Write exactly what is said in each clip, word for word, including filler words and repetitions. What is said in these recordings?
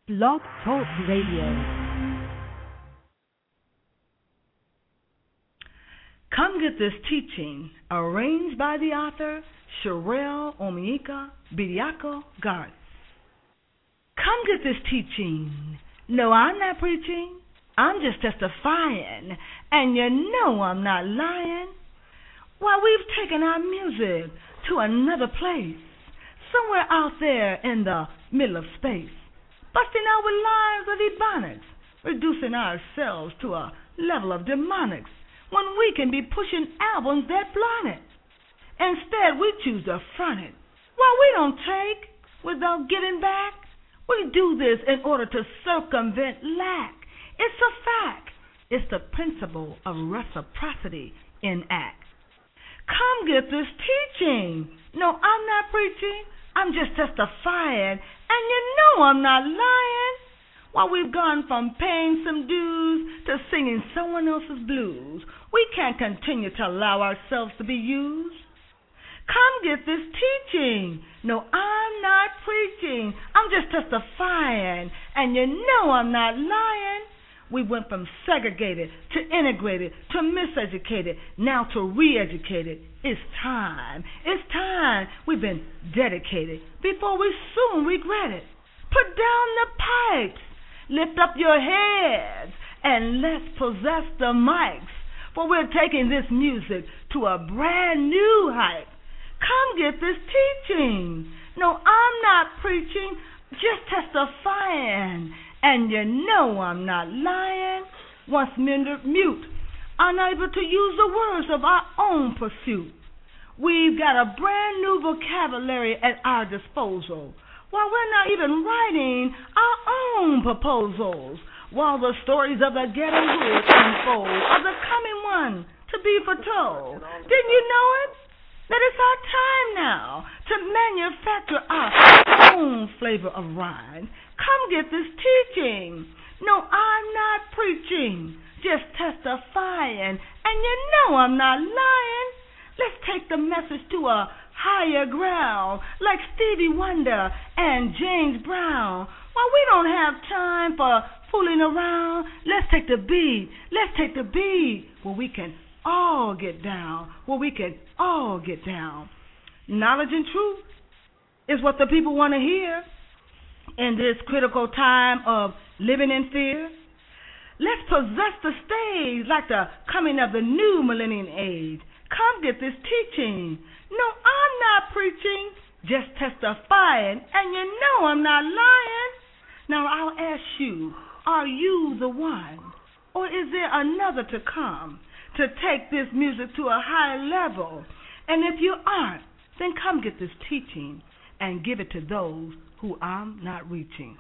Blog Talk Radio. Come get this teaching, arranged by the author Sherelle Omiika Bediako Garth. Come get this teaching. No, I'm not preaching. I'm just testifying, and you know I'm not lying. Why, we've taken our music to another place, somewhere out there in the middle of space, busting out with lines of ebonics, reducing ourselves to a level of demonics, when we can be pushing albums that blind it. Instead, we choose to front it. Well, we don't take without giving back. We do this in order to circumvent lack. It's a fact. It's the principle of reciprocity in act. Come get this teaching. No, I'm not preaching. I'm just testifying. And you know I'm not lying. While we've gone from paying some dues to singing someone else's blues, we can't continue to allow ourselves to be used. Come get this teaching. No, I'm not preaching. I'm just testifying. And you know I'm not lying. We went from segregated to integrated to miseducated, now to re-educated. It's time. It's time. We've been dedicated before we soon regret it. Put down the pipes. Lift up your heads and let's possess the mics, for we're taking this music to a brand new height. Come get this teaching. No, I'm not preaching, just testifying. And you know I'm not lying. Once mute, unable to use the words of our own pursuit. We've got a brand new vocabulary at our disposal, while we're not even writing our own proposals, while the stories of the ghetto hood unfold are the coming one to be foretold. Didn't you know it? That it's our time now to manufacture our own flavor of rhyme. Come get this teaching. No, I'm not preaching, just testifying. And you know I'm not lying. Let's take the message to a higher ground, like Stevie Wonder and James Brown. While we don't have time for fooling around, let's take the beat. Let's take the beat where we can all get down, where we can all get down. Knowledge and truth is what the people want to hear in this critical time of living in fear. Let's possess the stage like the coming of the new millennium age. Come get this teaching. No, I'm not preaching, just testifying, and you know I'm not lying. Now I'll ask you, are you the one, or is there another to come to take this music to a higher level? And if you aren't, then come get this teaching and give it to those who I'm not reaching.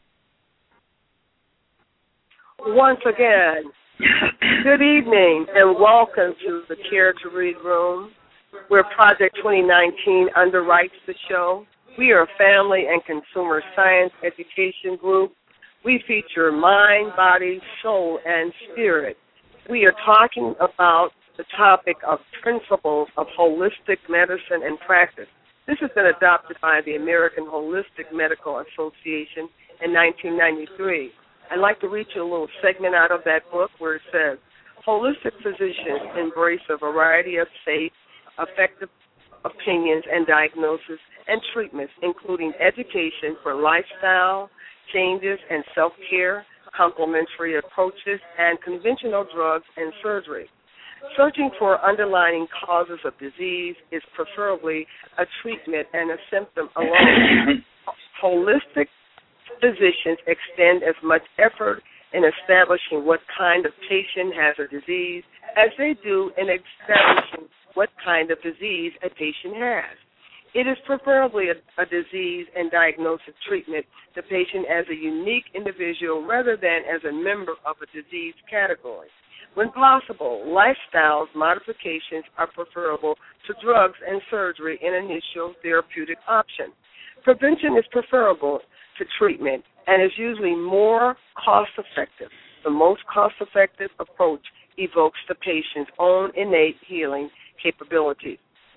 Once again, good evening and welcome to the Care to Read Room, where Project twenty nineteen underwrites the show. We are a family and consumer science education group. We feature mind, body, soul, and spirit. We are talking about the topic of principles of holistic medicine and practice. This has been adopted by the American Holistic Medical Association in nineteen ninety-three. I'd like to read you a little segment out of that book where it says, holistic physicians embrace a variety of safe, effective opinions and diagnosis and treatments, including education for lifestyle changes and self-care, complementary approaches, and conventional drugs and surgery. Searching for underlying causes of disease is preferably a treatment and a symptom alone. Holistic physicians extend as much effort in establishing what kind of patient has a disease as they do in establishing what kind of disease a patient has. It is preferably a, a disease and diagnosis treatment the patient as a unique individual rather than as a member of a disease category. When possible, lifestyle modifications are preferable to drugs and surgery in initial therapeutic option. Prevention is preferable to treatment and is usually more cost-effective. The most cost-effective approach evokes the patient's own innate healing capabilities.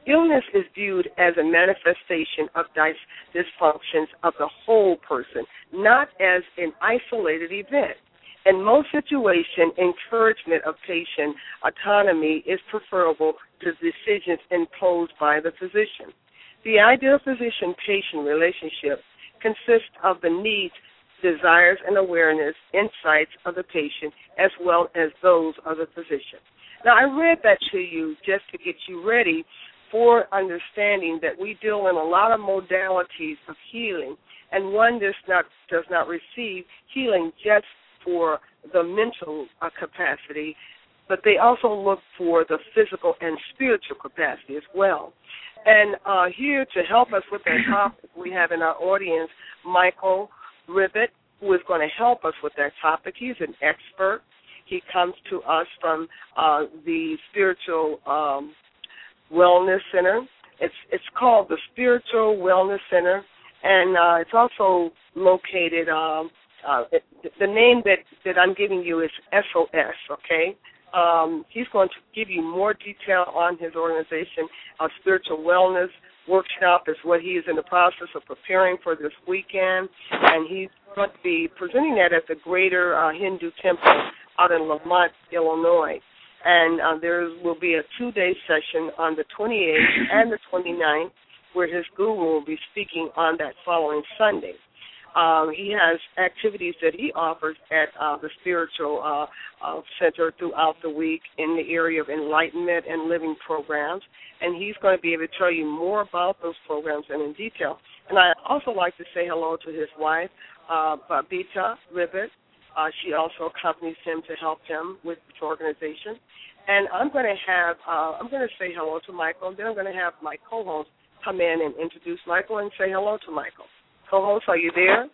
Illness is viewed as a manifestation of dis- dysfunctions of the whole person, not as an isolated event. In most situations, encouragement of patient autonomy is preferable to decisions imposed by the physician. The ideal physician-patient relationship consists of the needs, desires, and awareness, insights of the patient, as well as those of the physician. Now, I read that to you just to get you ready for understanding that we deal in a lot of modalities of healing, and one does not, does not receive healing just for the mental uh, capacity, but they also look for the physical and spiritual capacity as well. And uh, here to help us with that topic, we have in our audience Michael Ribbett, who is going to help us with that topic. He's an expert. He comes to us from uh, the Spiritual um, Wellness Center. It's it's called the Spiritual Wellness Center, and uh, it's also located. Um, uh, it, the name that, that I'm giving you is S O S. Okay. Um, he's going to give you more detail on his organization. Our Spiritual Wellness Workshop is what he is in the process of preparing for this weekend, and he's going to be presenting that at the Greater uh, Hindu Temple out in Lamont, Illinois. And uh, there will be a two-day session on the twenty-eighth and the twenty-ninth where his guru will be speaking on that following Sunday. Um, he has activities that he offers at uh, the Spiritual uh, uh, Center throughout the week in the area of enlightenment and living programs, and he's going to be able to tell you more about those programs and in detail. And I'd also like to say hello to his wife, uh, Babita Ribbett. Uh, she also accompanies him to help him with his organization. And I'm going to have, uh, I'm going to say hello to Michael, and then I'm going to have my co-host come in and introduce Michael and say hello to Michael. Co-host, are you there?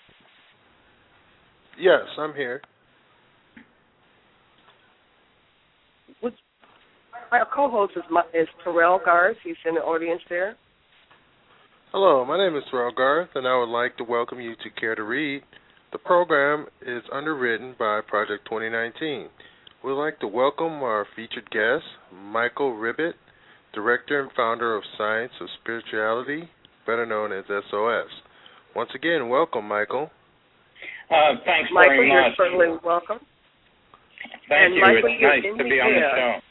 Yes, I'm here. Would, our co-host is, is Terrell Garth. He's in the audience there. Hello, my name is Terrell Garth, and I would like to welcome you to Care to Read. The program is underwritten by Project twenty nineteen. We'd like to welcome our featured guest, Michael Ribbett, Director and Founder of Science of Spirituality, better known as S O S. Once again, welcome, Michael. Uh, thanks Michael, very you're much. certainly welcome. Thank and you. Michael, it's you're nice in to the be on air.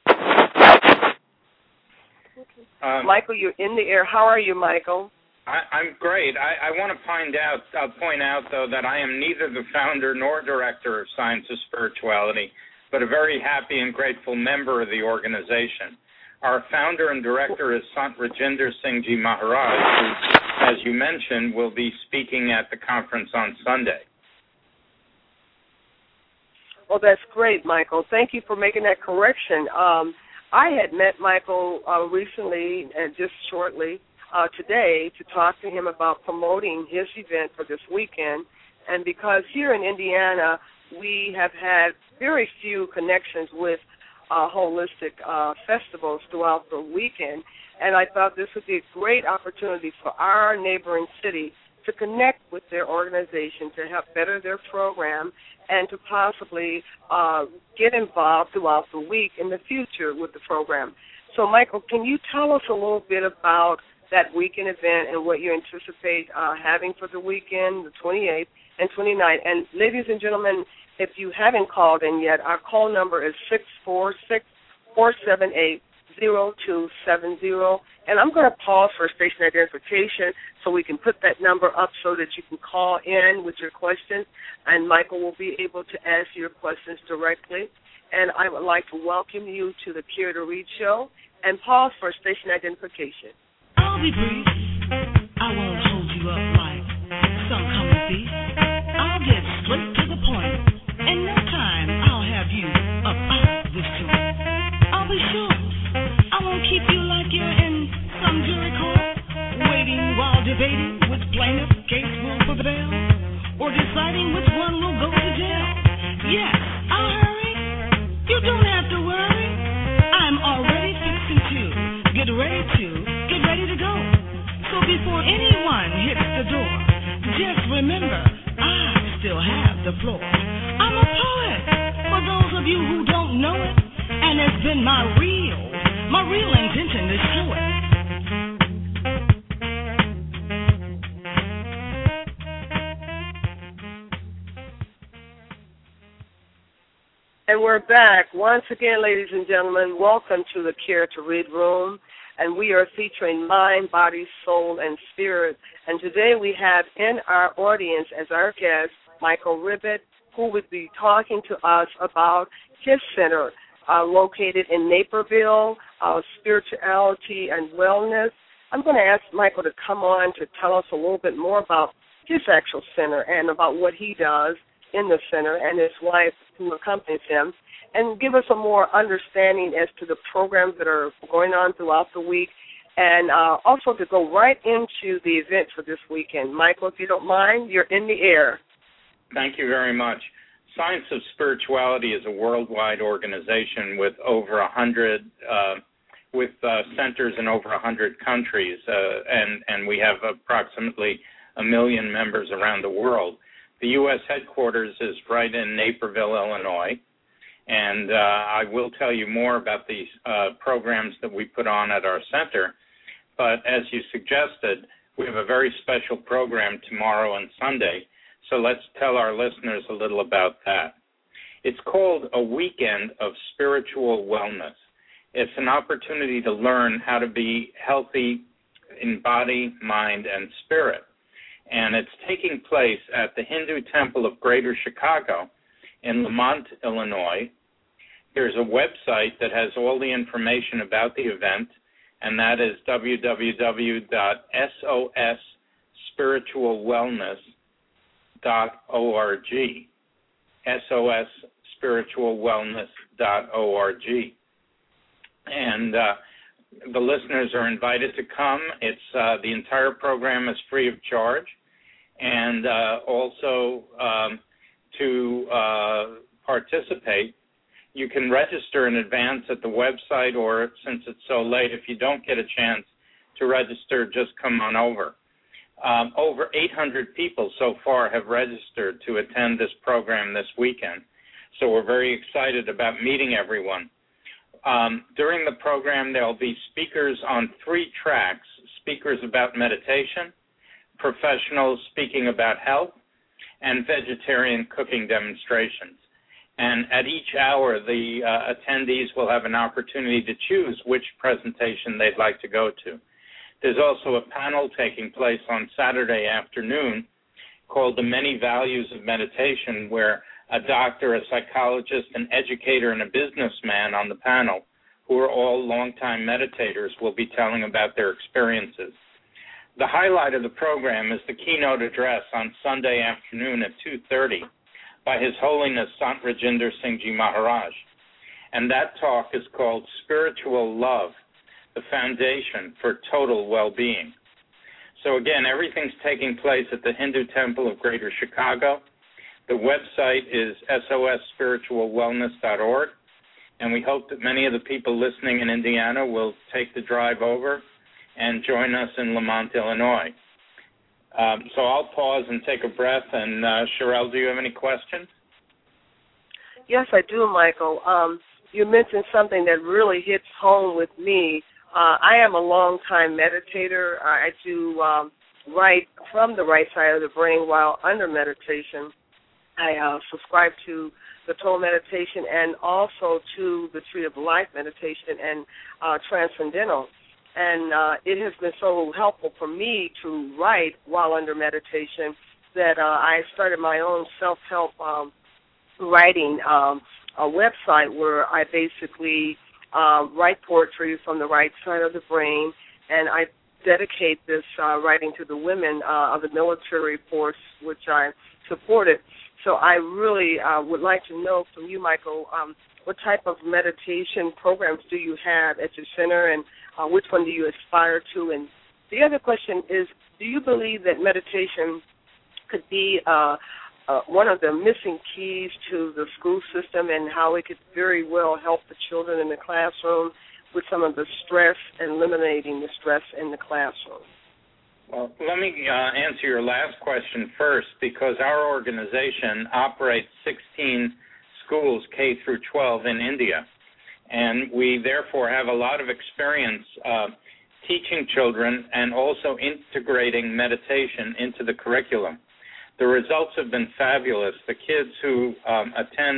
the show. Um, Michael, you're in the air. How are you, Michael? I, I'm great. I, I want to find out, I'll point out, though, that I am neither the founder nor director of Science of Spirituality, but a very happy and grateful member of the organization. Our founder and director is Sant Rajinder Singh Ji Maharaj, who, as you mentioned, will be speaking at the conference on Sunday. Well, that's great, Michael. Thank you for making that correction. Um, I had met Michael uh, recently, and just shortly uh, today, to talk to him about promoting his event for this weekend. And because here in Indiana, we have had very few connections with uh, holistic uh, festivals throughout the weekend, and I thought this would be a great opportunity for our neighboring city to connect with their organization, to help better their program, and to possibly uh, get involved throughout the week in the future with the program. So, Michael, can you tell us a little bit about that weekend event and what you anticipate uh, having for the weekend, the twenty-eighth and twenty-ninth? And ladies and gentlemen, if you haven't called in yet, our call number is six four six, four seven eight, zero two seven zero. And I'm going to pause for station identification so we can put that number up so that you can call in with your questions, and Michael will be able to answer your questions directly. And I would like to welcome you to the Care to Read show, and pause for station identification. I'll be brief. I won't hold you up like some common thief. I'll get straight to the point. In no time, I'll have you up out this joint. I'll be short. I won't keep you like you're in some jury court, waiting while debating which plaintiff case will prevail, or deciding which one will go to jail. Yes, I'll hurry. You don't have to worry. I'm already fixing to get ready to get ready to go. So before anyone hits the door, just remember, I still have the floor. I'm a poet, for those of you who don't know it, and it's been my real, my real intention to show it. And we're back. Once again, ladies and gentlemen, welcome to the Care to Read Room. And we are featuring mind, body, soul, and spirit. And today we have in our audience as our guest, Michael Ribbett, who would be talking to us about his center uh, located in Naperville, uh, Spirituality and Wellness. I'm going to ask Michael to come on to tell us a little bit more about his actual center and about what he does in the center, and his wife who accompanies him, and give us a more understanding as to the programs that are going on throughout the week, and uh, also to go right into the event for this weekend. Michael, if you don't mind, you're in the air. Thank you very much. Science of Spirituality is a worldwide organization with over a hundred, uh, with uh, centers in over a hundred countries, uh, and and we have approximately a million members around the world. The U S headquarters is right in Naperville, Illinois, and uh, I will tell you more about the uh, programs that we put on at our center. But as you suggested, we have a very special program tomorrow and Sunday, so let's tell our listeners a little about that. It's called A Weekend of Spiritual Wellness. It's an opportunity to learn how to be healthy in body, mind, and spirit. And it's taking place at the Hindu Temple of Greater Chicago in Lamont, Illinois. There's a website that has all the information about the event, and that is w w w dot s o s spiritual wellness dot org, S O S spiritual wellness dot org. And uh, the listeners are invited to come. It's uh, the entire program is free of charge. And uh, also um, to uh, participate, you can register in advance at the website, or since it's so late, if you don't get a chance to register, just come on over. Um, over eight hundred people so far have registered to attend this program this weekend, so we're very excited about meeting everyone. Um, during the program, there will be speakers on three tracks, speakers about meditation, professionals speaking about health, and vegetarian cooking demonstrations. And at each hour, the uh, attendees will have an opportunity to choose which presentation they'd like to go to. There's also a panel taking place on Saturday afternoon called The Many Values of Meditation, where a doctor, a psychologist, an educator, and a businessman on the panel, who are all longtime meditators, will be telling about their experiences. The highlight of the program is the keynote address on Sunday afternoon at two thirty by His Holiness Sant Rajinder Singh Ji Maharaj. And that talk is called Spiritual Love, the Foundation for Total Well-Being. So again, everything's taking place at the Hindu Temple of Greater Chicago. The website is S O S spiritual wellness dot org, and we hope that many of the people listening in Indiana will take the drive over and join us in Lamont, Illinois. Um, so I'll pause and take a breath. And, uh, Sherelle, do you have any questions? Yes, I do, Michael. Um, you mentioned something that really hits home with me. Uh, I am a long-time meditator. I do um, write from the right side of the brain while under meditation. I uh, subscribe to the Total Meditation and also to the Tree of Life meditation and uh, Transcendental. And uh, it has been so helpful for me to write while under meditation that uh, I started my own self-help um, writing um, a website where I basically uh, write poetry from the right side of the brain, and I dedicate this uh, writing to the women uh, of the military force, which I supported. So I really uh, would like to know from you, Michael, um, what type of meditation programs do you have at your center, and uh, which one do you aspire to? And the other question is, do you believe that meditation could be uh, uh, one of the missing keys to the school system, and how it could very well help the children in the classroom with some of the stress and eliminating the stress in the classroom? Well, let me uh, answer your last question first, because our organization operates sixteen schools K through twelve in India, and we therefore have a lot of experience uh, teaching children and also integrating meditation into the curriculum. The results have been fabulous. The kids who um, attend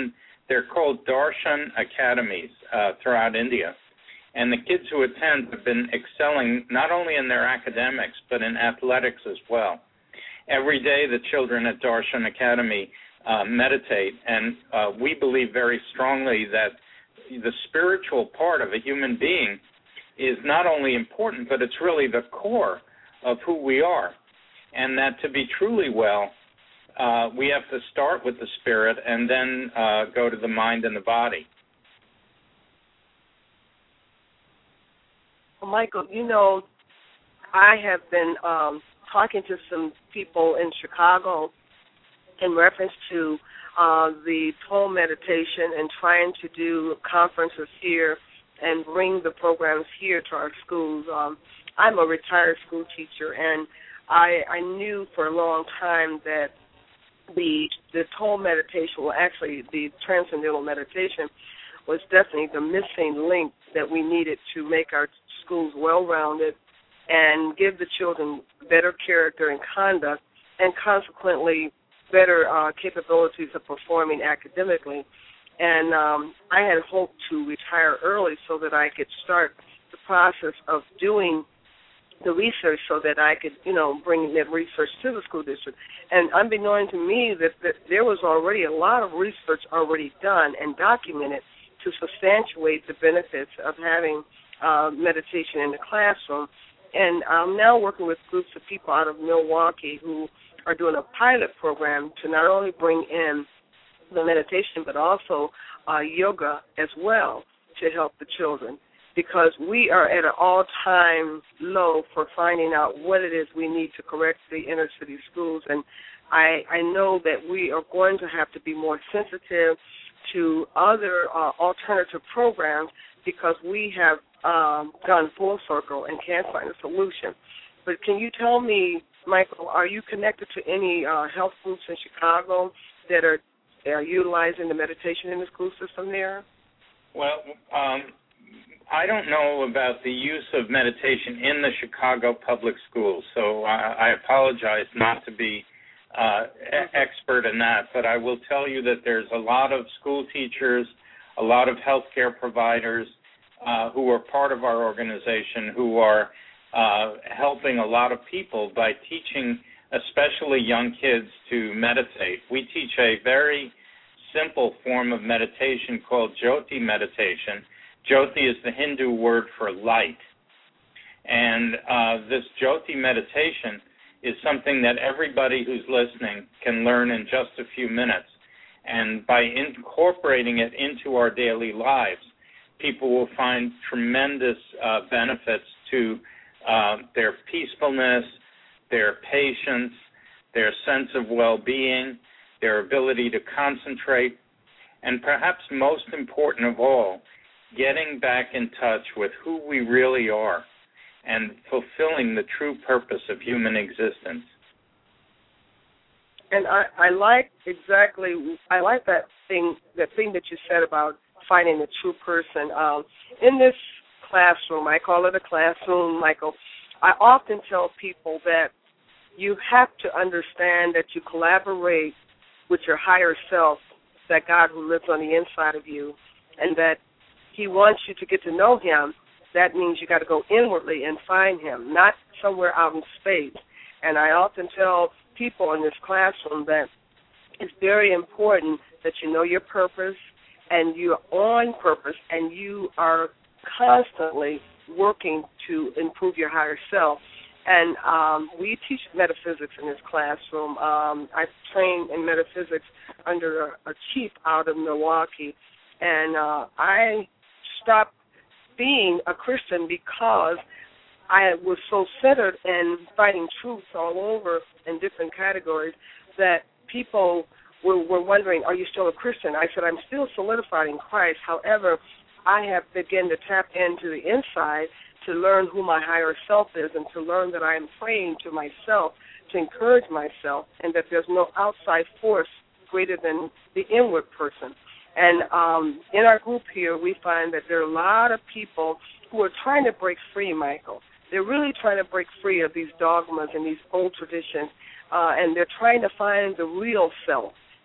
They're called Darshan Academies uh, throughout India. And the kids who attend have been excelling not only in their academics, but in athletics as well. Every day the children at Darshan Academy uh, meditate, and uh, we believe very strongly that the spiritual part of a human being is not only important, but it's really the core of who we are. And that to be truly well, uh, we have to start with the spirit and then uh, go to the mind and the body. Well, Michael, you know, I have been um, talking to some people in Chicago in reference to uh, the Toll meditation and trying to do conferences here and bring the programs here to our schools. Um, I'm a retired school teacher, and I, I knew for a long time that the the Toll meditation, well, actually the Transcendental meditation, was definitely the missing link that we needed to make our schools well-rounded and give the children better character and conduct, and consequently better uh, capabilities of performing academically. And um, I had hoped to retire early so that I could start the process of doing the research so that I could, you know, bring that research to the school district. And unbeknown to me that, that there was already a lot of research already done and documented to substantiate the benefits of having uh, meditation in the classroom. And I'm now working with groups of people out of Milwaukee who are doing a pilot program to not only bring in the meditation but also uh, yoga as well to help the children, because we are at an all-time low for finding out what it is we need to correct the inner-city schools. And I, I know that we are going to have to be more sensitive to other uh, alternative programs because we have um, gone full circle and can't find a solution. But can you tell me, Michael, are you connected to any uh, health groups in Chicago that are, are utilizing the meditation in the school system there? Well, um, I don't know about the use of meditation in the Chicago public schools, so I, I apologize not to be uh, e- expert in that, but I will tell you that there's a lot of school teachers, a lot of healthcare providers uh, who are part of our organization who are uh, helping a lot of people by teaching especially young kids to meditate. We teach a very simple form of meditation called Jyoti meditation. Jyoti is the Hindu word for light. And uh, this Jyoti meditation is something that everybody who's listening can learn in just a few minutes. And by incorporating it into our daily lives, people will find tremendous uh, benefits to uh, their peacefulness, their patience, their sense of well-being, their ability to concentrate, and perhaps most important of all, getting back in touch with who we really are and fulfilling the true purpose of human existence. And I, I like exactly, I like that thing, that thing that you said about finding the true person. Um, in this classroom, I call it a classroom, Michael, I often tell people that you have to understand that you collaborate with your higher self, that God who lives on the inside of you, and that He wants you to get to know Him. That means you got to go inwardly and find Him, not somewhere out in space. And I often tell people in this classroom that it's very important that you know your purpose and you're on purpose and you are constantly working to improve your higher self. And um, we teach metaphysics in this classroom. Um, I train in metaphysics under a, a chief out of Milwaukee. And uh, I stopped being a Christian because I was so centered in finding truths all over in different categories that people were, were wondering, are you still a Christian? I said, I'm still solidified in Christ. However, I have begun to tap into the inside to learn who my higher self is and to learn that I am praying to myself to encourage myself and that there's no outside force greater than the inward person. And um, in our group here, we find that there are a lot of people who are trying to break free, Michael. They're really trying to break free of these dogmas and these old traditions, uh, and they're trying to find the real self.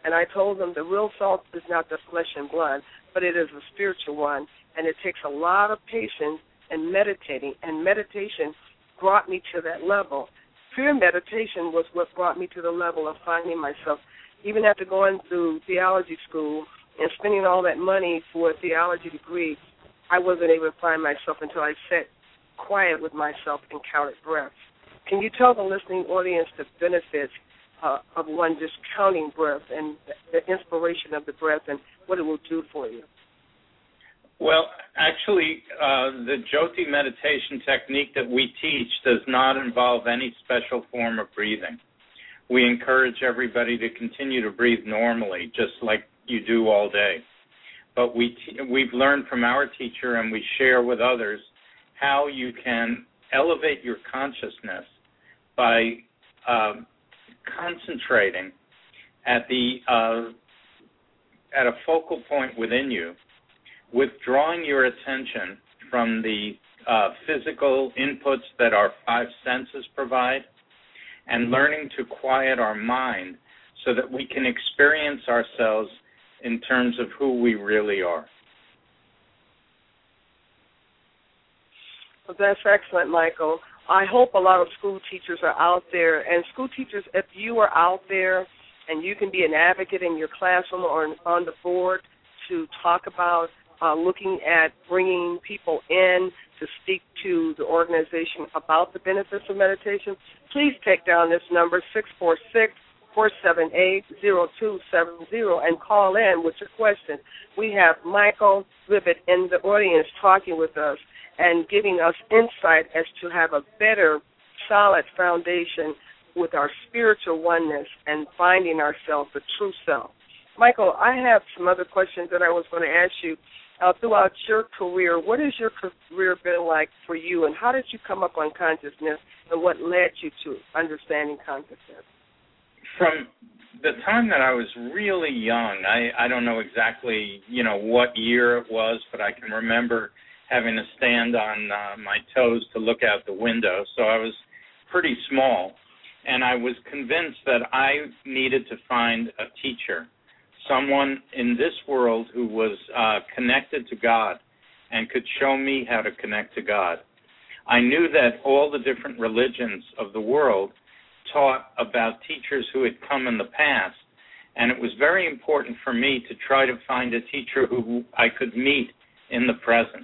And I told them the real salt is not the flesh and blood, but it is a spiritual one, and it takes a lot of patience and meditating, and meditation brought me to that level. Pure meditation was what brought me to the level of finding myself. Even after going through theology school and spending all that money for a theology degree, I wasn't able to find myself until I sat quiet with myself and counted breaths. Can you tell the listening audience the benefits uh, of one just counting breath and the inspiration of the breath and what it will do for you? Well, actually, uh, the Jyoti meditation technique that we teach does not involve any special form of breathing. We encourage everybody to continue to breathe normally, just like you do all day. But we t- we've learned from our teacher, and we share with others, how you can elevate your consciousness by uh, concentrating at the uh, at a focal point within you, withdrawing your attention from the uh, physical inputs that our five senses provide, and learning to quiet our mind so that we can experience ourselves in terms of who we really are. Well, that's excellent, Michael. I hope a lot of school teachers are out there. And school teachers, if you are out there and you can be an advocate in your classroom or on the board to talk about uh, looking at bringing people in to speak to the organization about the benefits of meditation, please take down this number, six four six, four seven eight, zero two seven zero, and call in with your question. We have Michael Ribbett in the audience talking with us and giving us insight as to have a better, solid foundation with our spiritual oneness and finding ourselves, the true self. Michael, I have some other questions that I was going to ask you. Uh, throughout your career, what has your career been like for you, and how did you come up on consciousness, and what led you to understanding consciousness? From the time that I was really young, I, I don't know exactly, you know, what year it was, but I can remember having to stand on uh, my toes to look out the window. So I was pretty small, and I was convinced that I needed to find a teacher, someone in this world who was uh, connected to God and could show me how to connect to God. I knew that all the different religions of the world taught about teachers who had come in the past, and it was very important for me to try to find a teacher who I could meet in the present.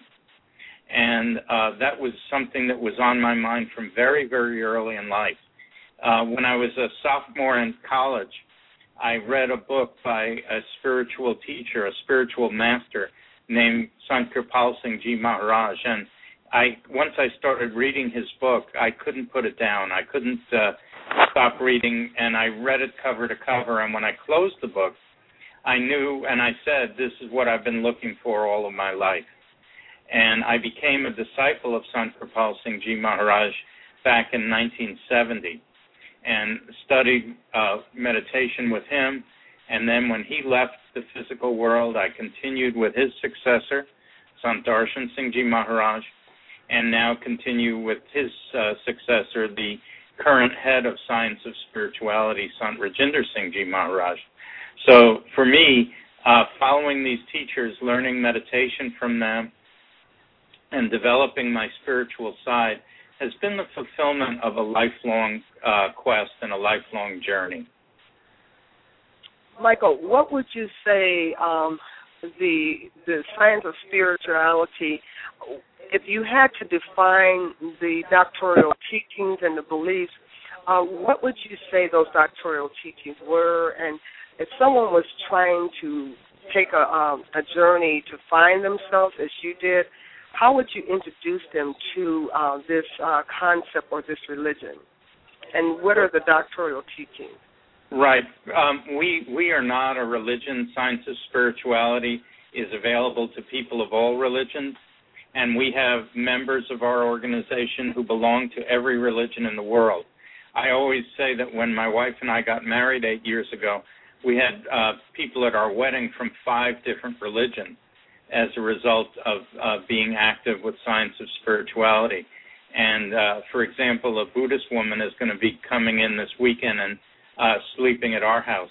And uh, that was something that was on my mind from very, very early in life. Uh, when I was a sophomore in college, I read a book by a spiritual teacher, a spiritual master named Sant Kirpal Singh Ji Maharaj. And I, once I started reading his book, I couldn't put it down. I couldn't uh, stop reading, and I read it cover to cover. And when I closed the book, I knew, and I said, this is what I've been looking for all of my life. And I became a disciple of Sant Kirpal Singh Ji Maharaj back in nineteen seventy. And studied uh, meditation with him. And then when he left the physical world, I continued with his successor, Sant Darshan Singh Ji Maharaj, and now continue with his uh, successor, the current head of Science of Spirituality, Sant Rajinder Singh Ji Maharaj. So for me, uh, following these teachers, learning meditation from them, and developing my spiritual side has been the fulfillment of a lifelong uh, quest and a lifelong journey. Michael, what would you say um, the the science of spirituality, if you had to define the doctoral teachings and the beliefs, uh, what would you say those doctoral teachings were? And if someone was trying to take a, um, a journey to find themselves as you did, how would you introduce them to uh, this uh, concept or this religion? And what are the doctoral teachings? Right. Um, we we are not a religion. Science of Spirituality is available to people of all religions, and we have members of our organization who belong to every religion in the world. I always say that when my wife and I got married eight years ago, we had uh, people at our wedding from five different religions as a result of uh, being active with Science of Spirituality. And, uh, for example, a Buddhist woman is going to be coming in this weekend and uh, sleeping at our house.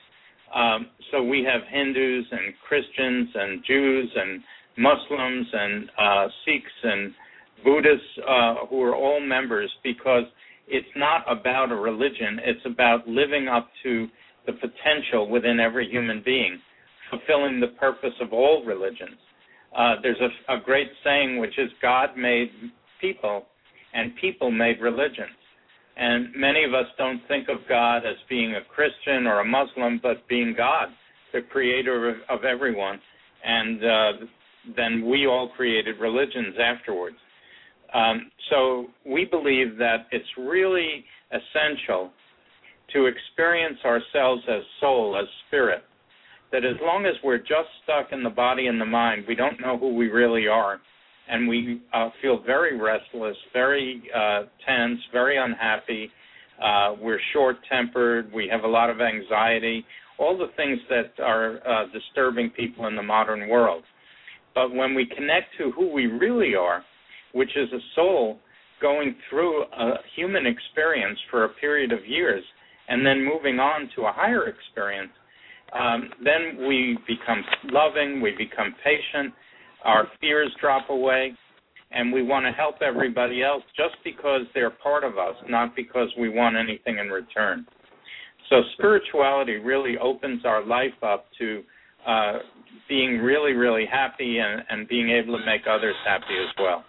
Um, so we have Hindus and Christians and Jews and Muslims and uh, Sikhs and Buddhists uh, who are all members, because it's not about a religion. It's about living up to the potential within every human being, fulfilling the purpose of all religions. Uh, there's a, a great saying, which is God made people and people made religions. And many of us don't think of God as being a Christian or a Muslim, but being God, the creator of, of everyone. And uh, then we all created religions afterwards. Um, so we believe that it's really essential to experience ourselves as soul, as spirit, that as long as we're just stuck in the body and the mind, we don't know who we really are, and we uh, feel very restless, very uh, tense, very unhappy, uh, we're short-tempered, we have a lot of anxiety, all the things that are uh, disturbing people in the modern world. But when we connect to who we really are, which is a soul going through a human experience for a period of years and then moving on to a higher experience, um, then we become loving, we become patient, our fears drop away, and we want to help everybody else just because they're part of us, not because we want anything in return. So spirituality really opens our life up to uh, being really, really happy and, and being able to make others happy as well.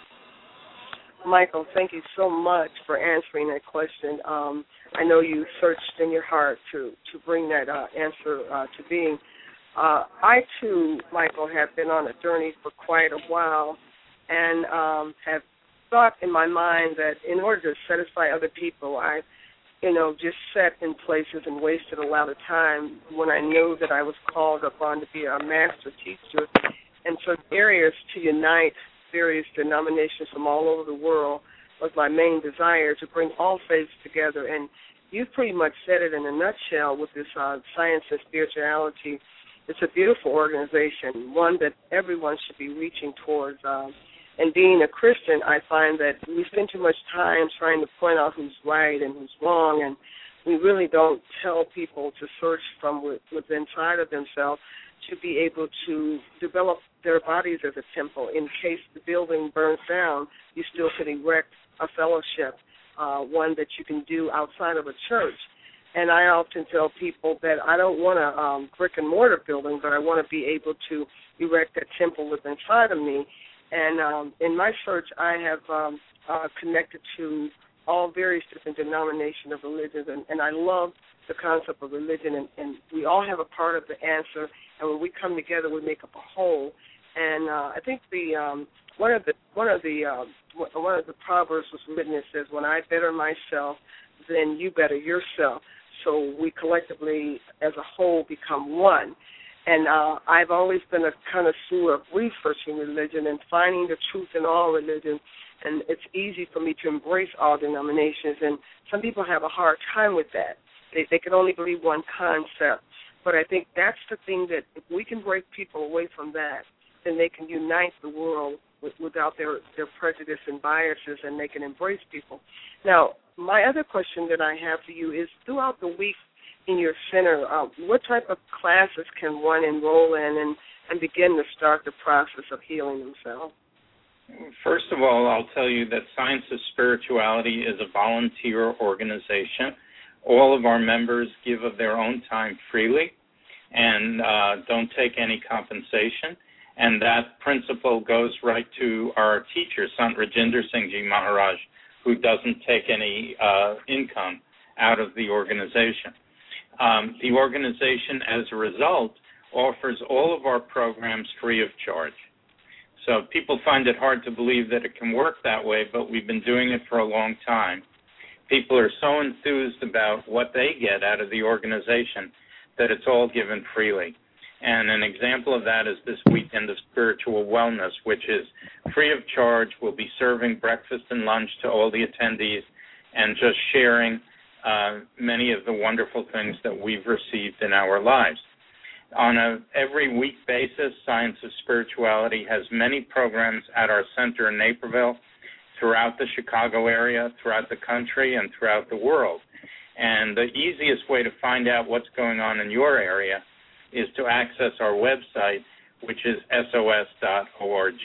Michael, thank you so much for answering that question. Um, I know you searched in your heart to, to bring that uh, answer uh, to being. Uh, I, too, Michael, have been on a journey for quite a while and um, have thought in my mind that in order to satisfy other people, I, you know, just sat in places and wasted a lot of time when I knew that I was called upon to be a master teacher in certain areas to unite various denominations from all over the world was my main desire, to bring all faiths together. And you've pretty much said it in a nutshell with this uh, Science and Spirituality. It's a beautiful organization, one that everyone should be reaching towards. Uh, and being a Christian, I find that we spend too much time trying to point out who's right and who's wrong, and we really don't tell people to search from within inside of themselves to be able to develop their bodies as a temple. In case the building burns down, you still can erect a fellowship, uh, one that you can do outside of a church. And I often tell people that I don't want a um, brick-and-mortar building, but I want to be able to erect a temple within inside of me. And um, in my search, I have um, uh, connected to all various different denominations of religions, and, and I love the concept of religion, and, and we all have a part of the answer, and when we come together, we make up a whole. And uh, I think the um, one of the one of the uh, one of the proverbs was written. It says, "When I better myself, then you better yourself." So we collectively, as a whole, become one. And uh, I've always been a connoisseur of researching religion and finding the truth in all religions. And it's easy for me to embrace all denominations. And some people have a hard time with that. They, they can only believe one concept. But I think that's the thing, that if we can break people away from that, then they can unite the world with, without their, their prejudice and biases, and they can embrace people. Now, my other question that I have for you is, throughout the week in your center, uh, what type of classes can one enroll in and, and begin to start the process of healing themselves? First of all, I'll tell you that Science of Spirituality is a volunteer organization. All of our members give of their own time freely and uh, don't take any compensation. And that principle goes right to our teacher, Sant Rajinder Singh Ji Maharaj, who doesn't take any uh, income out of the organization. Um, the organization, as a result, offers all of our programs free of charge. So people find it hard to believe that it can work that way, but we've been doing it for a long time. People are so enthused about what they get out of the organization that it's all given freely. And an example of that is this weekend of spiritual wellness, which is free of charge. We'll be serving breakfast and lunch to all the attendees and just sharing uh, many of the wonderful things that we've received in our lives. On a every week basis, Science of Spirituality has many programs at our center in Naperville, throughout the Chicago area, throughout the country, and throughout the world. And the easiest way to find out what's going on in your area is to access our website, which is S O S dot org.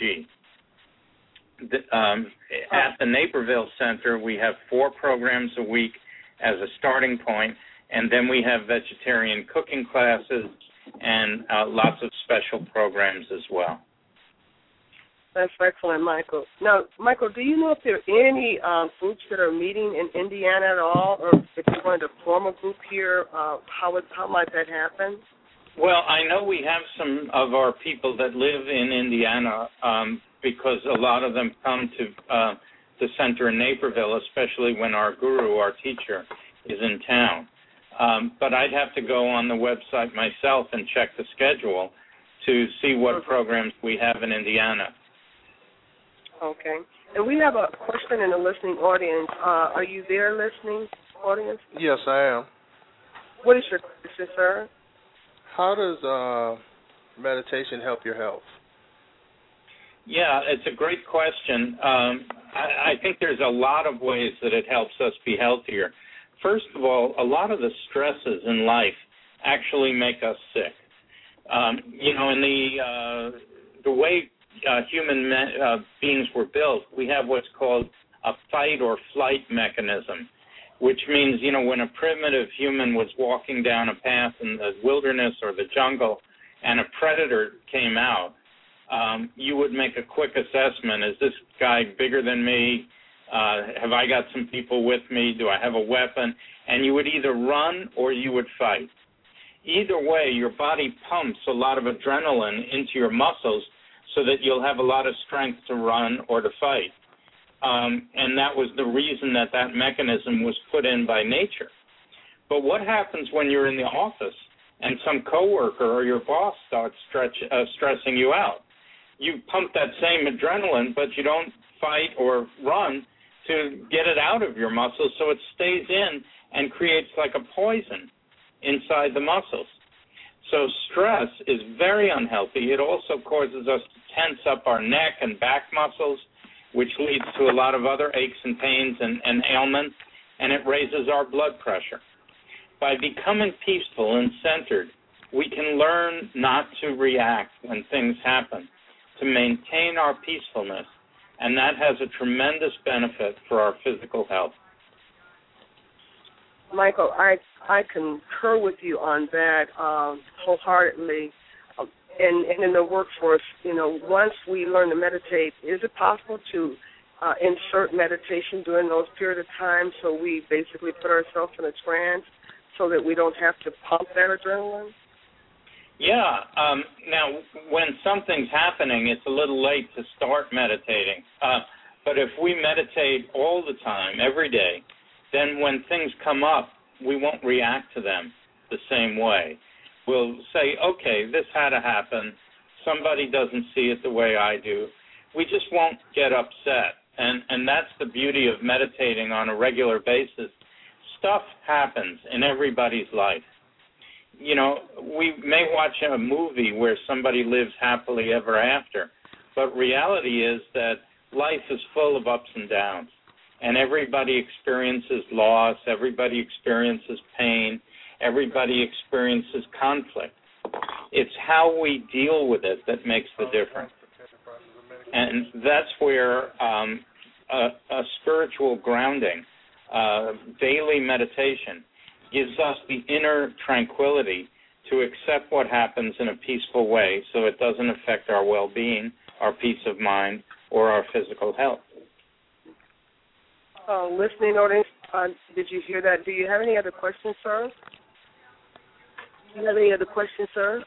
The, um, at the Naperville Center, we have four programs a week as a starting point, and then we have vegetarian cooking classes and uh, lots of special programs as well. That's excellent, Michael. Now, Michael, do you know if there are any um, groups that are meeting in Indiana at all, or if you're going to form a group here, uh, how would, how might that happen? Well, I know we have some of our people that live in Indiana um, because a lot of them come to uh, the center in Naperville, especially when our guru, our teacher, is in town. Um, but I'd have to go on the website myself and check the schedule to see what mm-hmm. programs we have in Indiana. Okay. And we have a question in the listening audience. Uh, are you there, listening audience? Yes, I am. What is your question, sir? How does uh, meditation help your health? Yeah, it's a great question. Um, I, I think there's a lot of ways that it helps us be healthier. First of all, a lot of the stresses in life actually make us sick. Um, you know, in the uh, the way uh, human me- uh, beings were built, we have what's called a fight or flight mechanism, which means, you know, when a primitive human was walking down a path in the wilderness or the jungle and a predator came out, um, you would make a quick assessment. Is this guy bigger than me? Uh, have I got some people with me? Do I have a weapon? And you would either run or you would fight. Either way, your body pumps a lot of adrenaline into your muscles so that you'll have a lot of strength to run or to fight. Um, and that was the reason that that mechanism was put in by nature. But what happens when you're in the office and some coworker or your boss starts stretch, uh, stressing you out? You pump that same adrenaline, but you don't fight or run to get it out of your muscles, so it stays in and creates like a poison inside the muscles. So stress is very unhealthy. It also causes us to tense up our neck and back muscles, which leads to a lot of other aches and pains and, and ailments, and it raises our blood pressure. By becoming peaceful and centered, we can learn not to react when things happen, to maintain our peacefulness, and that has a tremendous benefit for our physical health. Michael, I I concur with you on that um, wholeheartedly. Um, and, and in the workforce, you know, once we learn to meditate, is it possible to uh, insert meditation during those period of time so we basically put ourselves in a trance so that we don't have to pump that adrenaline? Yeah. Um, now, when something's happening, it's a little late to start meditating. Uh, but if we meditate all the time, every day, then when things come up, we won't react to them the same way. We'll say, okay, this had to happen. Somebody doesn't see it the way I do. We just won't get upset. And, and that's the beauty of meditating on a regular basis. Stuff happens in everybody's life. You know, we may watch a movie where somebody lives happily ever after, but reality is that life is full of ups and downs, and everybody experiences loss, everybody experiences pain, everybody experiences conflict. It's how we deal with it that makes the difference. And that's where um, a, a spiritual grounding, uh, daily meditation, gives us the inner tranquility to accept what happens in a peaceful way so it doesn't affect our well-being, our peace of mind, or our physical health. Uh, listening audience, uh, did you hear that? Do you have any other questions, sir? Do you have any other questions, sir?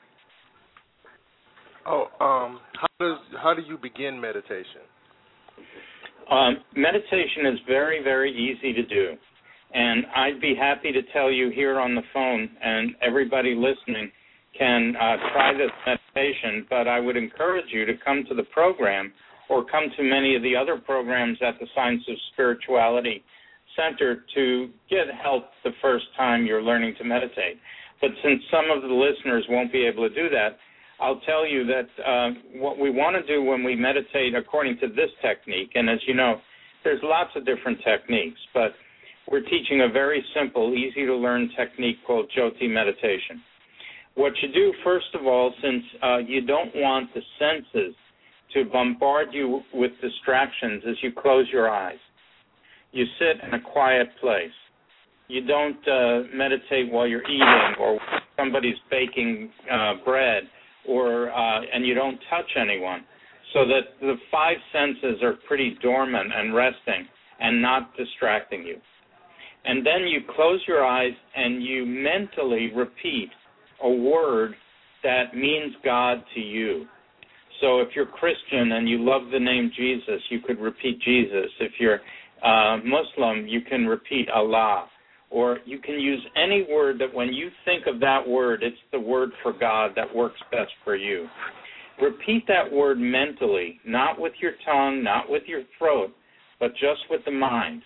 Oh, um, how does how do you begin meditation? Um, meditation is very, very easy to do. And I'd be happy to tell you here on the phone, and everybody listening can uh, try this meditation, but I would encourage you to come to the program or come to many of the other programs at the Science of Spirituality Center to get help the first time you're learning to meditate. But since some of the listeners won't be able to do that, I'll tell you that uh, what we want to do when we meditate according to this technique, and as you know, there's lots of different techniques, but we're teaching a very simple, easy-to-learn technique called Jyoti meditation. What you do, first of all, since uh, you don't want the senses to bombard you with distractions, is you close your eyes. You sit in a quiet place. You don't uh, meditate while you're eating or somebody's baking uh, bread, or uh, and you don't touch anyone, so that the five senses are pretty dormant and resting and not distracting you. And then you close your eyes and you mentally repeat a word that means God to you. So if you're Christian and you love the name Jesus, you could repeat Jesus. If you're uh, Muslim, you can repeat Allah. Or you can use any word that when you think of that word, it's the word for God that works best for you. Repeat that word mentally, not with your tongue, not with your throat, but just with the mind.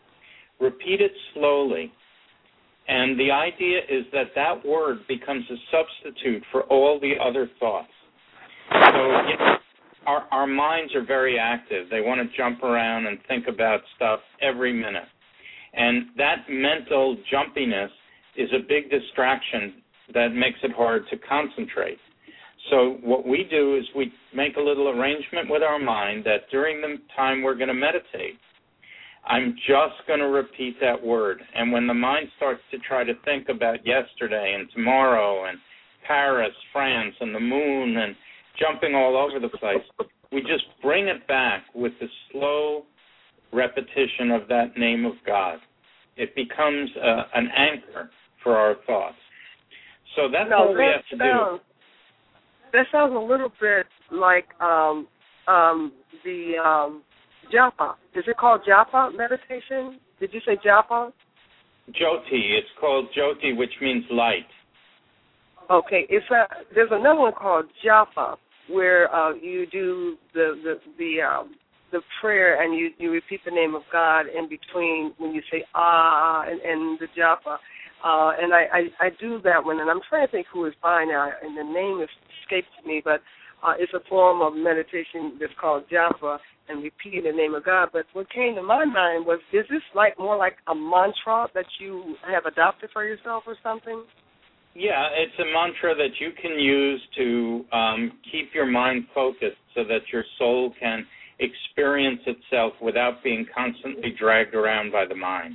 Repeat it slowly. And the idea is that that word becomes a substitute for all the other thoughts. So you know, our, our minds are very active. They want to jump around and think about stuff every minute. And that mental jumpiness is a big distraction that makes it hard to concentrate. So what we do is we make a little arrangement with our mind that during the time we're going to meditate, I'm just going to repeat that word. And when the mind starts to try to think about yesterday and tomorrow and Paris, France, and the moon and jumping all over the place, we just bring it back with the slow repetition of that name of God. It becomes uh, an anchor for our thoughts. So that's no, what we that have to sounds, do. That sounds a little bit like um, um, the um, japa. Is it called japa meditation? Did you say japa? Jyoti. It's called Jyoti, which means light. Okay. It's a, there's another one called japa, where uh, you do the the the um, the prayer and you, you repeat the name of God in between when you say ah and, and the japa. Uh, and I, I, I do that one, and I'm trying to think who is by now, and the name escapes me, but uh, it's a form of meditation that's called japa and repeating the name of God. But what came to my mind was, is this like more like a mantra that you have adopted for yourself or something? Yeah, it's a mantra that you can use to um, keep your mind focused so that your soul can experience itself without being constantly dragged around by the mind.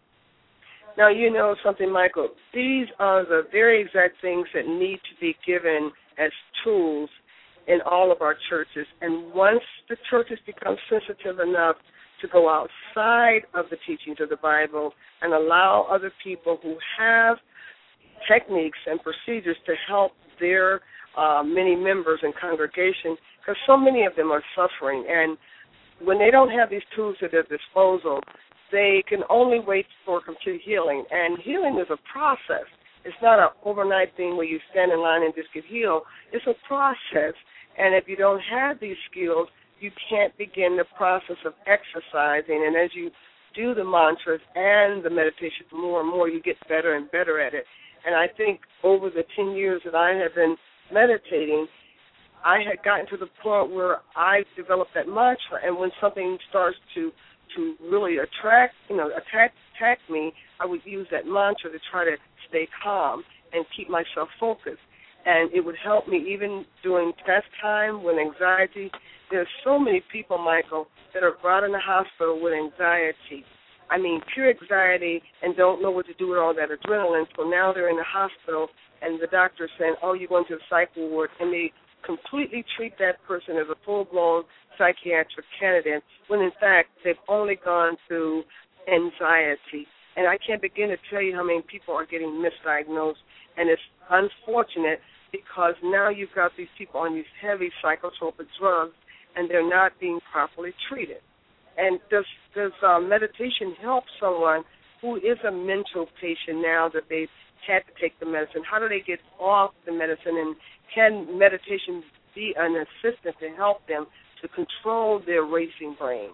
Now, you know something, Michael, these are the very exact things that need to be given as tools in all of our churches. And once the churches become sensitive enough to go outside of the teachings of the Bible and allow other people who have techniques and procedures to help their uh, many members and congregation, because so many of them are suffering. And when they don't have these tools at their disposal, they can only wait for complete healing. And healing is a process. It's not an overnight thing where you stand in line and just get healed. It's a process. And if you don't have these skills, you can't begin the process of exercising. And as you do the mantras and the meditation more and more, you get better and better at it. And I think over the ten years that I have been meditating, I had gotten to the point where I developed that mantra, and when something starts to, to really attract, you know, attack, attack me, I would use that mantra to try to stay calm and keep myself focused. And it would help me even during test time when anxiety. There's so many people, Michael, that are brought in the hospital with anxiety. I mean, pure anxiety and don't know what to do with all that adrenaline. So now they're in the hospital, and the doctor's saying, oh, you're going to the psych ward, and they completely treat that person as a full-blown psychiatric candidate when, in fact, they've only gone through anxiety. And I can't begin to tell you how many people are getting misdiagnosed, and it's unfortunate because now you've got these people on these heavy psychotropic drugs, and they're not being properly treated. And does, does uh, meditation help someone who is a mental patient now that they've had to take the medicine? How do they get off the medicine, and can meditation be an assistant to help them to control their racing brain?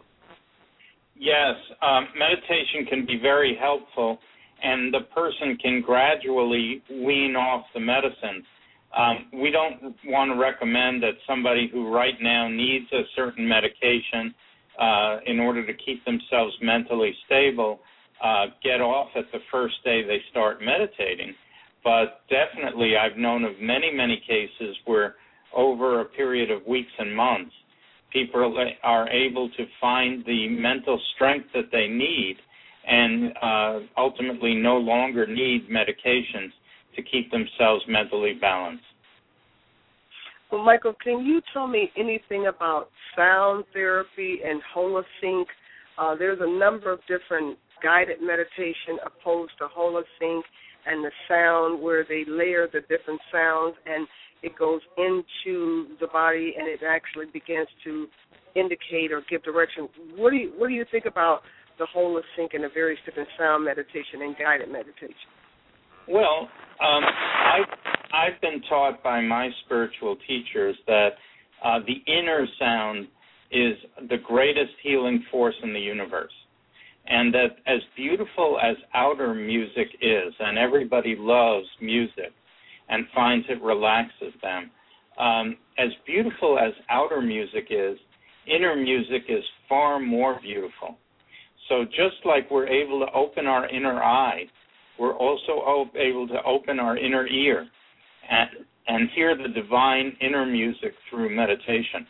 Yes, um, meditation can be very helpful, and the person can gradually wean off the medicine. Um, we don't want to recommend that somebody who right now needs a certain medication uh, in order to keep themselves mentally stable uh, get off at the first day they start meditating. But definitely I've known of many, many cases where over a period of weeks and months, people are able to find the mental strength that they need and uh, ultimately no longer need medications to keep themselves mentally balanced. Well, Michael, can you tell me anything about sound therapy and Holosync? Uh, there's a number of different guided meditation opposed to Holosync and the sound where they layer the different sounds and it goes into the body and it actually begins to indicate or give direction. What do you what do you think about the Holosync and the various different sound meditation and guided meditation? Well, um, I, I've been taught by my spiritual teachers that uh, the inner sound is the greatest healing force in the universe. And that as beautiful as outer music is, and everybody loves music and finds it relaxes them, um, as beautiful as outer music is, inner music is far more beautiful. So just like we're able to open our inner eye, we're also op- able to open our inner ear and, and hear the divine inner music through meditation.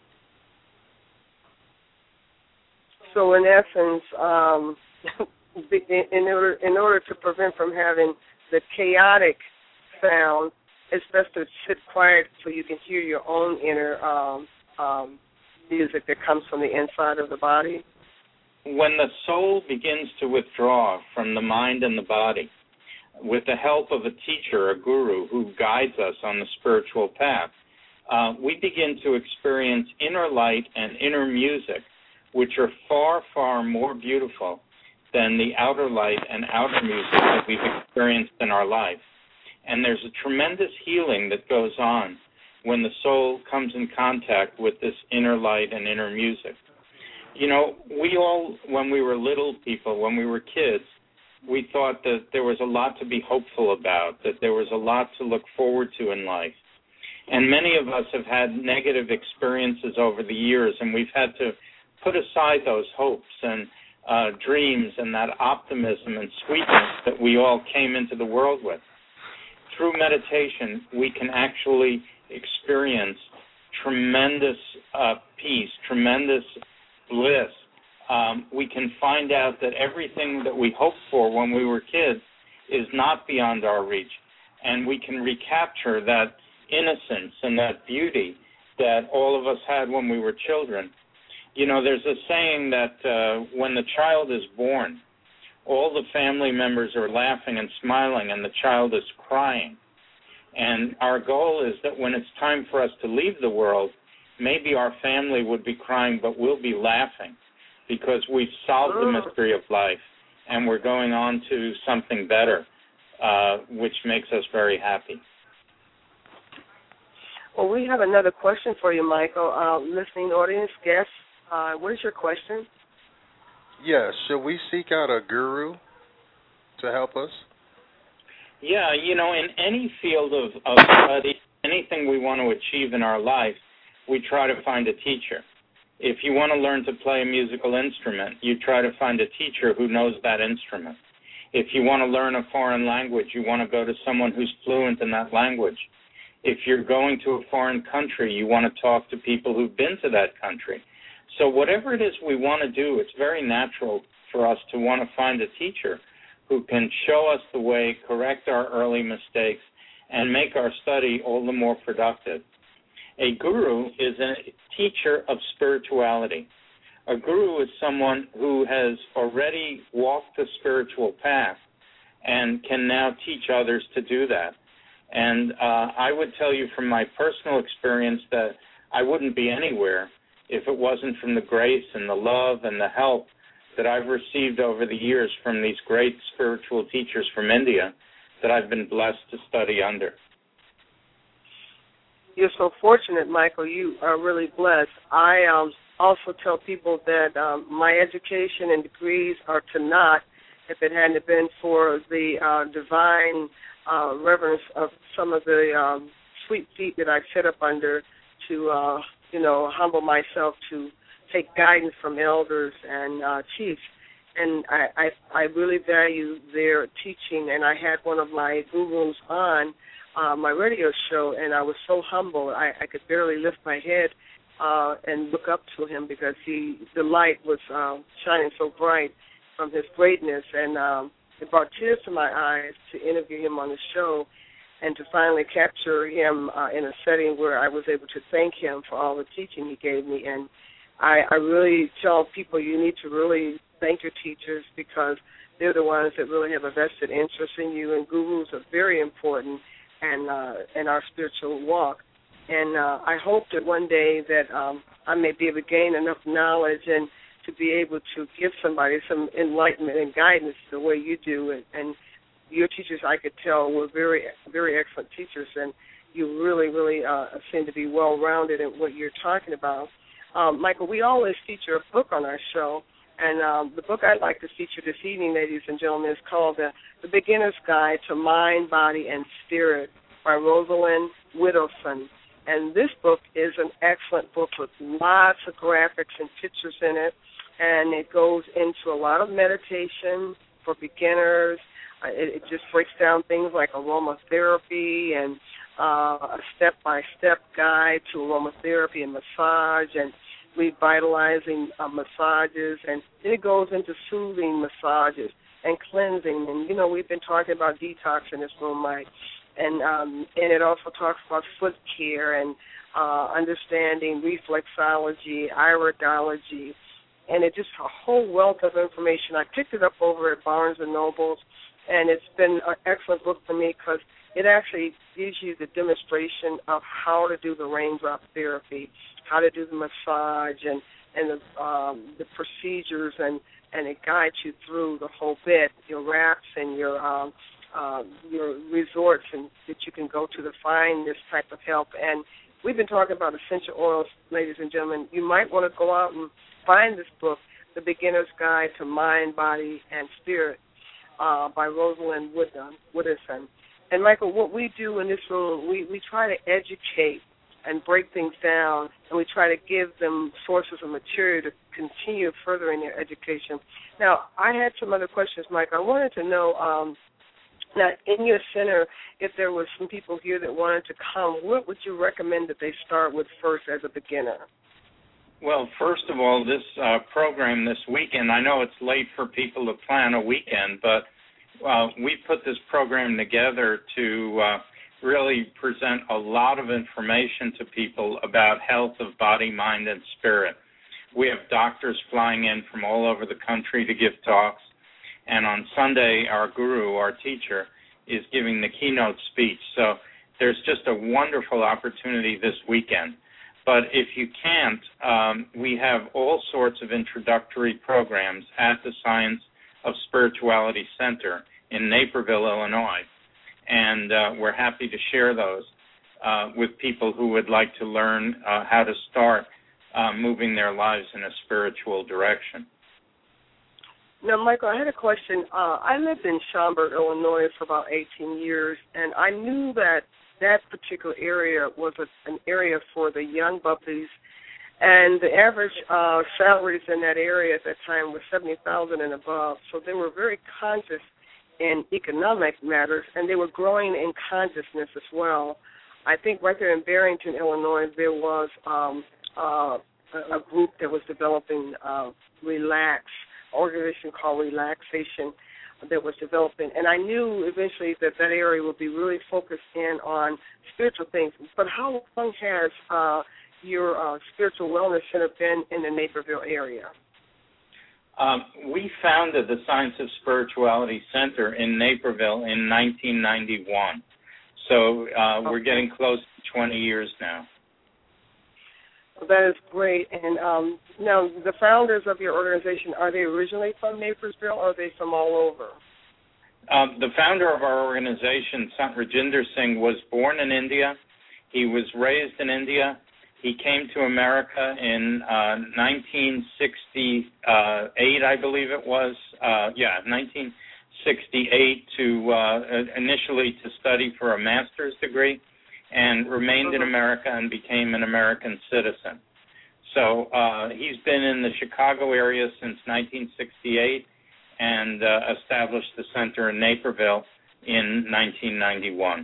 So in essence, um, in order in order to prevent from having the chaotic sound, it's best to sit quiet so you can hear your own inner um, um, music that comes from the inside of the body. When the soul begins to withdraw from the mind and the body, with the help of a teacher, a guru, who guides us on the spiritual path, uh, we begin to experience inner light and inner music, which are far, far more beautiful than the outer light and outer music that we've experienced in our life. And there's a tremendous healing that goes on when the soul comes in contact with this inner light and inner music. You know, we all, when we were little people, when we were kids, we thought that there was a lot to be hopeful about, that there was a lot to look forward to in life. And many of us have had negative experiences over the years, and we've had to put aside those hopes and uh, dreams and that optimism and sweetness that we all came into the world with. Through meditation, we can actually experience tremendous uh, peace, tremendous bliss. Um, we can find out that everything that we hoped for when we were kids is not beyond our reach, and we can recapture that innocence and that beauty that all of us had when we were children. You know, there's a saying that uh, when the child is born, all the family members are laughing and smiling and the child is crying. And our goal is that when it's time for us to leave the world, maybe our family would be crying, but we'll be laughing because we've solved the mystery of life and we're going on to something better, uh, which makes us very happy. Well, we have another question for you, Michael. Uh, listening audience, guests, uh, what is your question? Yes, should we seek out a guru to help us? Yeah, you know, in any field of, of study, anything we want to achieve in our life, we try to find a teacher. If you want to learn to play a musical instrument, you try to find a teacher who knows that instrument. If you want to learn a foreign language, you want to go to someone who's fluent in that language. If you're going to a foreign country, you want to talk to people who've been to that country. So whatever it is we want to do, it's very natural for us to want to find a teacher who can show us the way, correct our early mistakes, and make our study all the more productive. A guru is a teacher of spirituality. A guru is someone who has already walked the spiritual path and can now teach others to do that. And uh, I would tell you from my personal experience that I wouldn't be anywhere if it wasn't from the grace and the love and the help that I've received over the years from these great spiritual teachers from India that I've been blessed to study under. You're so fortunate, Michael. You are really blessed. I um, also tell people that um, my education and degrees are to naught if it hadn't been for the uh, divine uh, reverence of some of the um, sweet feet that I set up under to, uh, you know, humble myself to take guidance from elders and uh, chiefs. and I, I I really value their teaching. And I had one of my gurus on uh, my radio show, and I was so humble I, I could barely lift my head uh, and look up to him because he the light was um, shining so bright from his greatness, and um, it brought tears to my eyes to interview him on the show and to finally capture him uh, in a setting where I was able to thank him for all the teaching he gave me. And I, I really tell people you need to really thank your teachers because they're the ones that really have a vested interest in you, and gurus are very important in, uh, in our spiritual walk. And uh, I hope that one day that um, I may be able to gain enough knowledge and to be able to give somebody some enlightenment and guidance the way you do. And, and your teachers, I could tell, were very, very excellent teachers, and you really, really uh, seem to be well-rounded in what you're talking about. Um, Michael, we always feature a book on our show, and um, the book I'd like to feature this evening, ladies and gentlemen, is called The, the Beginner's Guide to Mind, Body, and Spirit by Rosalind Widdowson. And this book is an excellent book with lots of graphics and pictures in it, and it goes into a lot of meditation for beginners. Uh, it, it just breaks down things like aromatherapy and uh, a step-by-step guide to aromatherapy and massage and revitalizing uh, massages. And then it goes into soothing massages and cleansing. And, you know, we've been talking about detox in this room, Mike. And, um, and it also talks about foot care and uh, understanding reflexology, iridology, and it's just a whole wealth of information. I picked it up over at Barnes and Nobles, and it's been an excellent book for me because it actually gives you the demonstration of how to do the raindrop therapy, how to do the massage, and and the um, the procedures, and, and it guides you through the whole bit, your wraps and your um, uh, your resorts and that you can go to to find this type of help. And we've been talking about essential oils, ladies and gentlemen. You might want to go out and find this book, The Beginner's Guide to Mind, Body, and Spirit uh, by Rosalind Widdowson. And, Michael, what we do in this room, we, we try to educate and break things down, and we try to give them sources of material to continue furthering their education. Now, I had some other questions, Mike. I wanted to know, um, now, in your center, if there was some people here that wanted to come, what would you recommend that they start with first as a beginner? Well, first of all, this uh, program this weekend, I know it's late for people to plan a weekend, but uh, we put this program together to uh, really present a lot of information to people about health of body, mind, and spirit. We have doctors flying in from all over the country to give talks, and on Sunday, our guru, our teacher, is giving the keynote speech. So there's just a wonderful opportunity this weekend. But if you can't, um, we have all sorts of introductory programs at the Science of Spirituality Center in Naperville, Illinois, and uh, we're happy to share those uh, with people who would like to learn uh, how to start uh, moving their lives in a spiritual direction. Now, Michael, I had a question. Uh, I lived in Schaumburg, Illinois for about eighteen years, and I knew that that particular area was a, an area for the young buppies, and the average uh, salaries in that area at that time were seventy thousand dollars and above. So they were very conscious in economic matters, and they were growing in consciousness as well. I think right there in Barrington, Illinois, there was um, uh, a, a group that was developing uh, Relax, an organization called Relaxation, that was developing, and I knew eventually that that area would be really focused in on spiritual things. But how long has uh, your uh, spiritual wellness center been in the Naperville area? Um, we founded the Science of Spirituality Center in Naperville in nineteen ninety-one, so uh, okay. We're getting close to twenty years now. Well, that is great. And um, now, the founders of your organization, are they originally from Naperville, or are they from all over? Um, the founder of our organization, Sant Rajinder Singh, was born in India. He was raised in India. He came to America in uh, nineteen sixty-eight, I believe it was. Uh, yeah, nineteen sixty-eight, to uh, initially to study for a master's degree, and remained in America and became an American citizen. So uh, he's been in the Chicago area since nineteen sixty-eight. and uh, established the center in Naperville in nineteen ninety-one.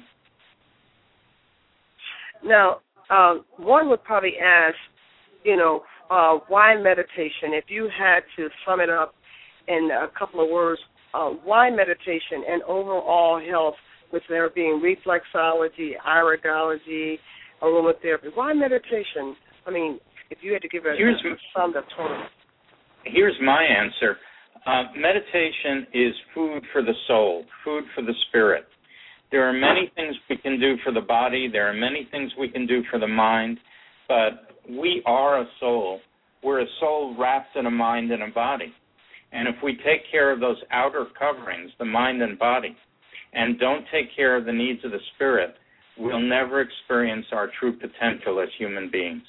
Now, uh, one would probably ask, you know, uh, why meditation? If you had to sum it up in a couple of words, uh, why meditation and overall health, with there being reflexology, iridology, aromatherapy? Why meditation? I mean, if you had to give a, here's, a summed up total. Here's my answer. Uh, meditation is food for the soul, food for the spirit. There are many things we can do for the body. There are many things we can do for the mind, but we are a soul. We're a soul wrapped in a mind and a body. And if we take care of those outer coverings, the mind and body, and don't take care of the needs of the spirit, we'll never experience our true potential as human beings.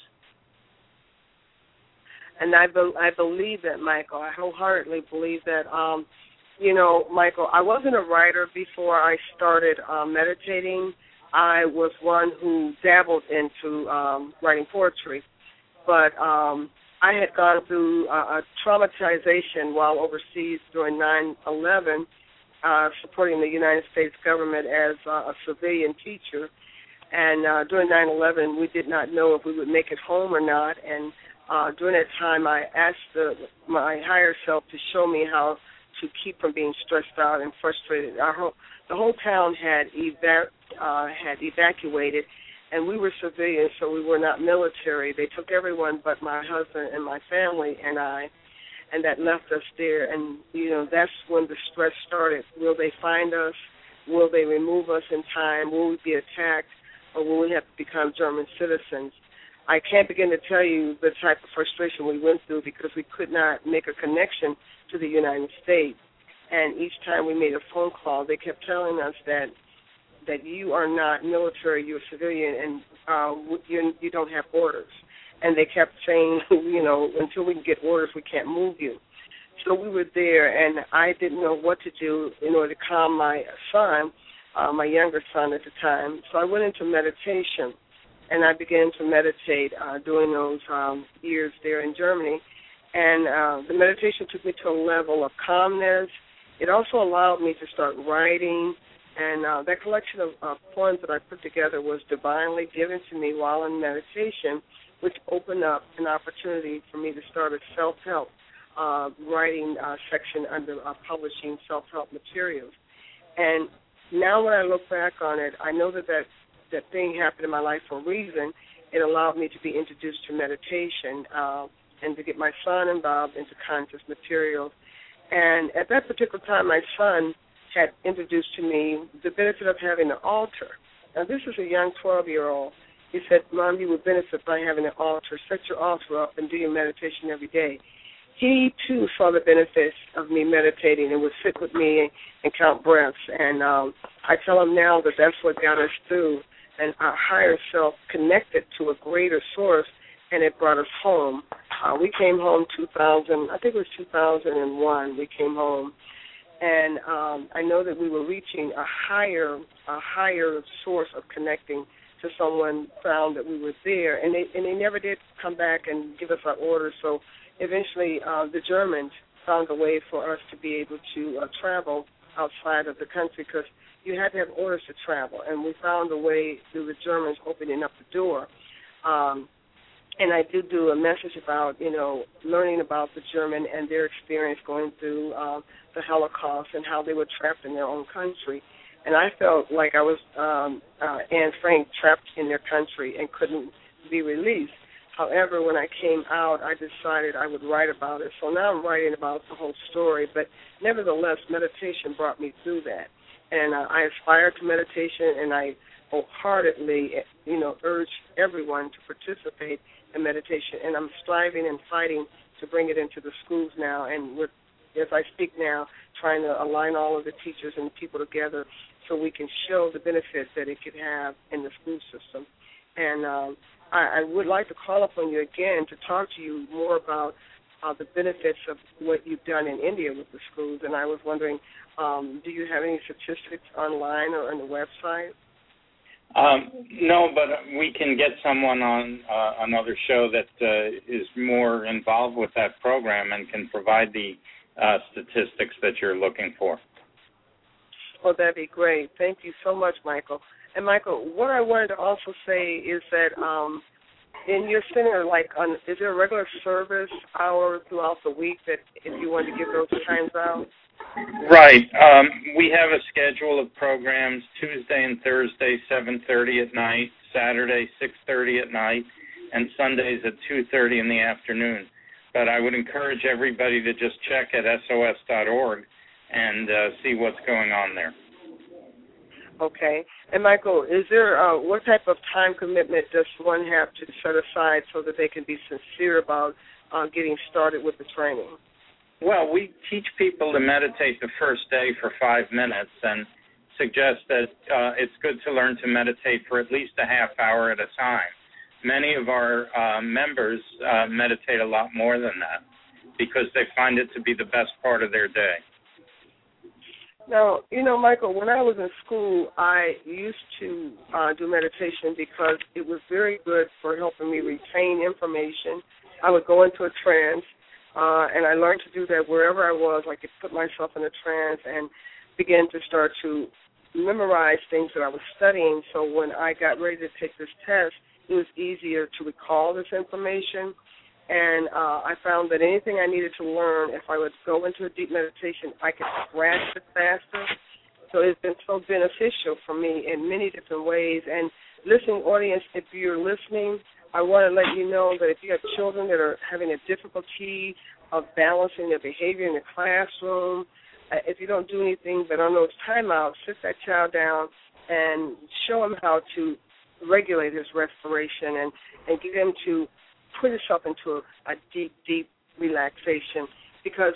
And I, be, I believe that, Michael. I wholeheartedly believe that. Um, you know, Michael, I wasn't a writer before I started uh, meditating. I was one who dabbled into um, writing poetry. But um, I had gone through uh, a traumatization while overseas during nine eleven, uh, supporting the United States government as uh, a civilian teacher. And uh, during nine eleven, we did not know if we would make it home or not. And uh, during that time, I asked the, my higher self to show me how to keep from being stressed out and frustrated. Our whole, the whole town had eva- uh, had evacuated, and we were civilians, so we were not military. They took everyone but my husband and my family and I, and that left us there. And, you know, that's when the stress started. Will they find us? Will they remove us in time? Will we be attacked? Or will we have to become German citizens? I can't begin to tell you the type of frustration we went through because we could not make a connection to the United States. And each time we made a phone call, they kept telling us that that you are not military, you're a civilian, and uh, you, you don't have orders. And they kept saying, you know, until we can get orders, we can't move you. So we were there, and I didn't know what to do in order to calm my son, uh, my younger son at the time. So I went into meditation. And I began to meditate uh, during those um, years there in Germany. And uh, the meditation took me to a level of calmness. It also allowed me to start writing. And uh, that collection of uh, poems that I put together was divinely given to me while in meditation, which opened up an opportunity for me to start a self-help uh, writing uh, section under uh, publishing self-help materials. And now when I look back on it, I know that that that thing happened in my life for a reason. It allowed me to be introduced to meditation uh, and to get my son involved into conscious materials. And at that particular time, my son had introduced to me the benefit of having an altar. Now, this is a young twelve-year-old. He said, Mom, you would benefit by having an altar. Set your altar up and do your meditation every day. He, too, saw the benefits of me meditating and would sit with me and, and count breaths. And um, I tell him now that that's what got us through. And our higher self connected to a greater source, and it brought us home. Uh, we came home two thousand, I think it was two thousand one. We came home, and um, I know that we were reaching a higher, a higher source of connecting to someone. Found that we were there, and they and they never did come back and give us our orders. So eventually, uh, the Germans found a way for us to be able to uh, travel outside of the country because you had to have orders to travel, and we found a way through the Germans opening up the door. Um, and I do do a message about, you know, learning about the German and their experience going through uh, the Holocaust and how they were trapped in their own country. And I felt like I was um, uh, Anne Frank trapped in their country and couldn't be released. However, when I came out, I decided I would write about it. So now I'm writing about the whole story, but nevertheless, meditation brought me through that. And uh, I aspire to meditation, and I wholeheartedly, you know, urge everyone to participate in meditation. And I'm striving and fighting to bring it into the schools now. And with, as I speak now, trying to align all of the teachers and people together so we can show the benefits that it could have in the school system. And um, I, I would like to call upon you again to talk to you more about uh, the benefits of what you've done in India with the schools. And I was wondering, um, do you have any statistics online or on the website? Um, no, but we can get someone on uh, another show that uh, is more involved with that program and can provide the uh, statistics that you're looking for. Oh, that'd be great. Thank you so much, Michael. And, Michael, what I wanted to also say is that um, in your center, like, on, is there a regular service hour throughout the week that if you wanted to give those times out? Right. Um, we have a schedule of programs Tuesday and Thursday, seven thirty at night, Saturday, six thirty at night, and Sundays at two thirty in the afternoon. But I would encourage everybody to just check at S O S dot org and uh, see what's going on there. Okay. And, Michael, is there uh, what type of time commitment does one have to set aside so that they can be sincere about uh, getting started with the training? Well, we teach people to meditate the first day for five minutes and suggest that uh, it's good to learn to meditate for at least a half hour at a time. Many of our uh, members uh, meditate a lot more than that because they find it to be the best part of their day. Now, you know, Michael, when I was in school, I used to uh, do meditation because it was very good for helping me retain information. I would go into a trance, uh, and I learned to do that wherever I was. I could put myself in a trance and begin to start to memorize things that I was studying. So when I got ready to take this test, it was easier to recall this information. And uh, I found that anything I needed to learn, if I would go into a deep meditation, I could grasp it faster. So it's been so beneficial for me in many different ways. And listening audience, if you're listening, I want to let you know that if you have children that are having a difficulty of balancing their behavior in the classroom, uh, if you don't do anything but on those timeouts, sit that child down and show him how to regulate his respiration and, and get him to put yourself into a, a deep, deep relaxation, because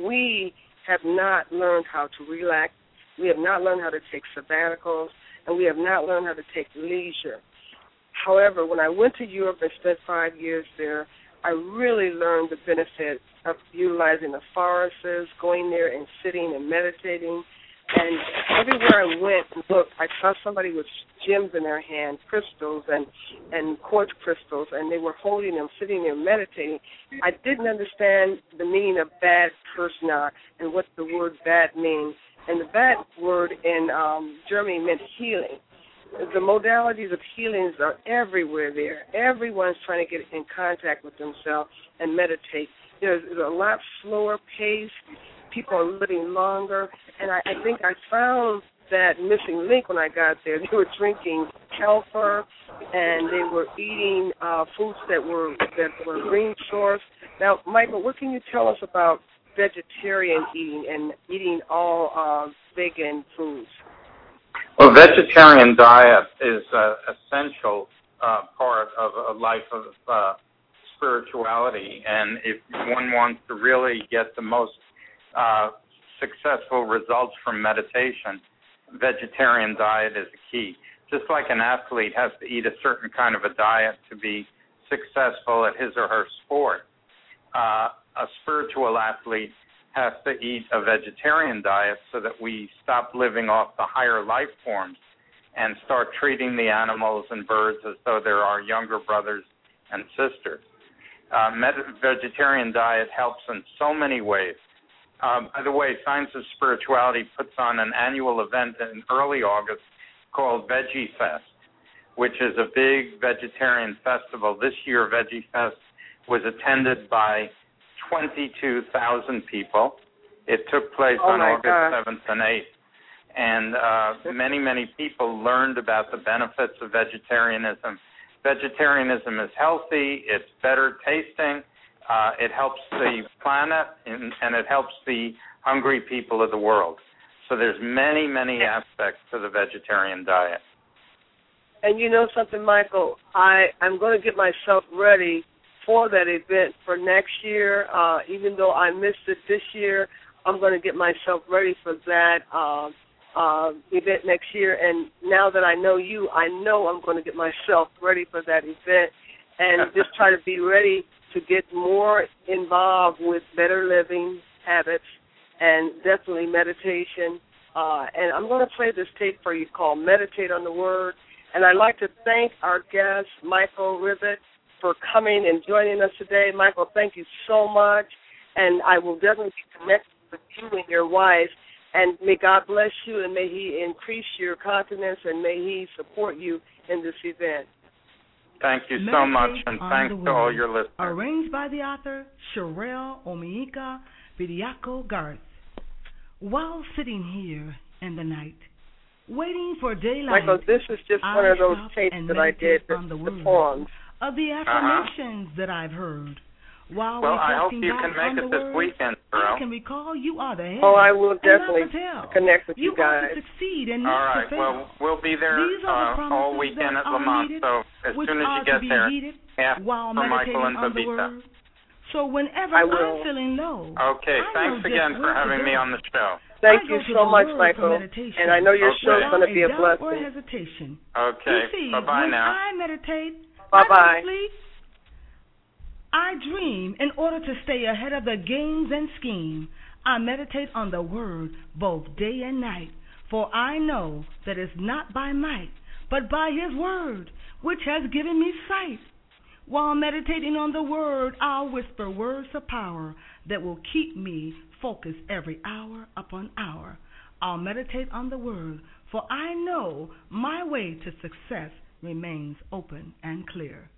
we have not learned how to relax. We have not learned how to take sabbaticals, and we have not learned how to take leisure. However, when I went to Europe and spent five years there, I really learned the benefit of utilizing the forests, going there and sitting and meditating. And everywhere I went and looked, I saw somebody with gems in their hand, crystals and, and quartz crystals, and they were holding them, sitting there meditating. I didn't understand the meaning of bad persona and what the word bad means. And the bad word in um, Germany meant healing. The modalities of healings are everywhere there. Everyone's trying to get in contact with themselves and meditate. There's a lot slower pace. People are living longer, and I, I think I found that missing link when I got there. They were drinking camphor, and they were eating uh, foods that were that were green source. Now, Michael, what can you tell us about vegetarian eating and eating all uh, vegan foods? Well, vegetarian diet is an essential uh, part of a life of uh, spirituality, and if one wants to really get the most Uh, successful results from meditation, vegetarian diet is the key. Just like an athlete has to eat a certain kind of a diet to be successful at his or her sport, uh, a spiritual athlete has to eat a vegetarian diet so that we stop living off the higher life forms and start treating the animals and birds as though they're our younger brothers and sisters. Uh, med- vegetarian diet helps in so many ways. Um, by the way, Science of Spirituality puts on an annual event in early August called Veggie Fest, which is a big vegetarian festival. This year, Veggie Fest was attended by twenty-two thousand people. It took place oh on August God. seventh and eighth. And uh, many, many people learned about the benefits of vegetarianism. Vegetarianism is healthy. It's better tasting. Uh, it helps the planet, and, and it helps the hungry people of the world. So there's many, many aspects to the vegetarian diet. And you know something, Michael? I, I'm going to get myself ready for that event for next year. Uh, even though I missed it this year, I'm going to get myself ready for that uh, uh, event next year. And now that I know you, I know I'm going to get myself ready for that event and just try to be ready to get more involved with better living habits and definitely meditation. Uh, and I'm going to play this tape for you called Meditate on the Word. And I'd like to thank our guest, Michael Rivett, for coming and joining us today. Michael, thank you so much. and I will definitely be connected with you and your wife. And may God bless you, and may He increase your confidence, and may He support you in this event. Thank you Meditate so much, and thanks to all your listeners. Arranged by the author Sherelle Omiika Bediako Garth. While sitting here in the night, waiting for daylight, Michael, this is just I one of those stop tapes and that I did, the, on the, the poems. of the affirmations uh-huh. that I've heard. While well, I hope reflecting you back can make on it the this words, weekend, I Earl. can recall you are the head. Oh, I will definitely and connect with you, you guys. are to succeed and all not right, to fail. well, we'll be there These are the uh, all weekend at Lamont, needed, so as soon as you get there, ask while for Michael and on the Babita. Word. So whenever I'm feeling low, okay, I thanks again for having me on the show. Thank you so much, Michael. And I know your okay. show is going to be a blessing. Or hesitation. Okay, see, bye-bye when now. I meditate, bye-bye. I don't sleep. I dream in order to stay ahead of the games and scheme. I meditate on the Word both day and night, for I know that it's not by might, but by His Word, which has given me sight. While meditating on the Word, I'll whisper words of power that will keep me focused every hour upon hour. I'll meditate on the Word, for I know my way to success remains open and clear.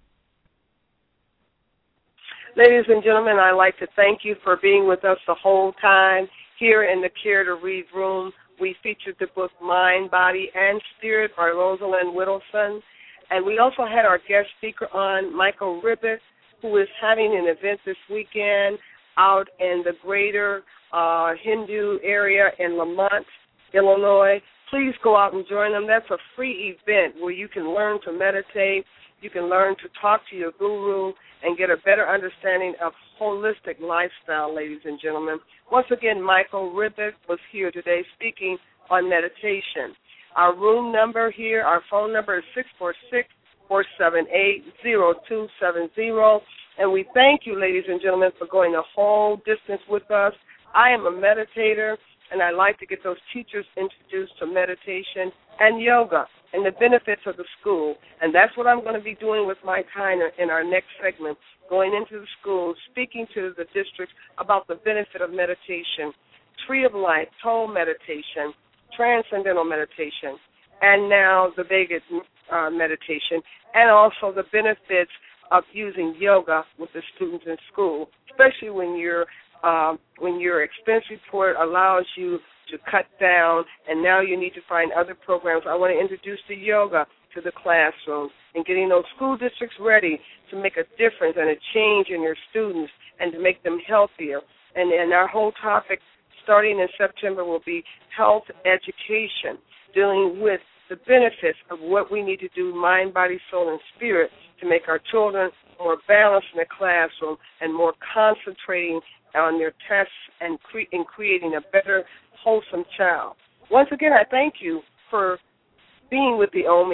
Ladies and gentlemen, I'd like to thank you for being with us the whole time. Here in the Care to Read room, we featured the book Mind, Body, and Spirit by Rosalind Whittleson. And we also had our guest speaker on, Michael Ribic, who is having an event this weekend out in the greater uh, Hindu area in Lamont, Illinois. Please go out and join them. That's a free event where you can learn to meditate, you can learn to talk to your guru, and get a better understanding of holistic lifestyle, ladies and gentlemen. Once again, Michael Ribic was here today speaking on meditation. Our room number here, our phone number is six four six, four seven eight, zero two seven zero. And we thank you, ladies and gentlemen, for going the whole distance with us. I am a meditator, and I like to get those teachers introduced to meditation and yoga and the benefits of the school. And that's what I'm going to be doing with Mike Heiner in our next segment, going into the schools, speaking to the districts about the benefit of meditation, Tree of Life, Toe meditation, Transcendental meditation, and now the Vegas uh, meditation, and also the benefits of using yoga with the students in school, especially when your uh, when your expense report allows you to cut down, and now you need to find other programs. I want to introduce the yoga to the classroom and getting those school districts ready to make a difference and a change in your students and to make them healthier. And, and our whole topic starting in September will be health education, dealing with the benefits of what we need to do, mind, body, soul, and spirit, to make our children more balanced in the classroom and more concentrating on their tests and cre- in creating a better, wholesome child. Once again, I thank you for being with the O M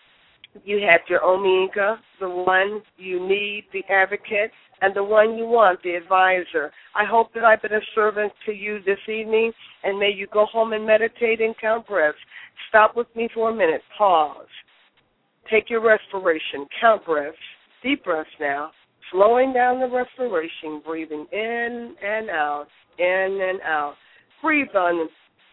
I. You have your Omiika, the one you need, the advocate, and the one you want, the advisor. I hope that I've been a servant to you this evening, and may you go home and meditate and count breaths. Stop with me for a minute. Pause. Take your respiration. Count breaths. Deep breaths now. Slowing down the respiration, breathing in and out, in and out. Breathe on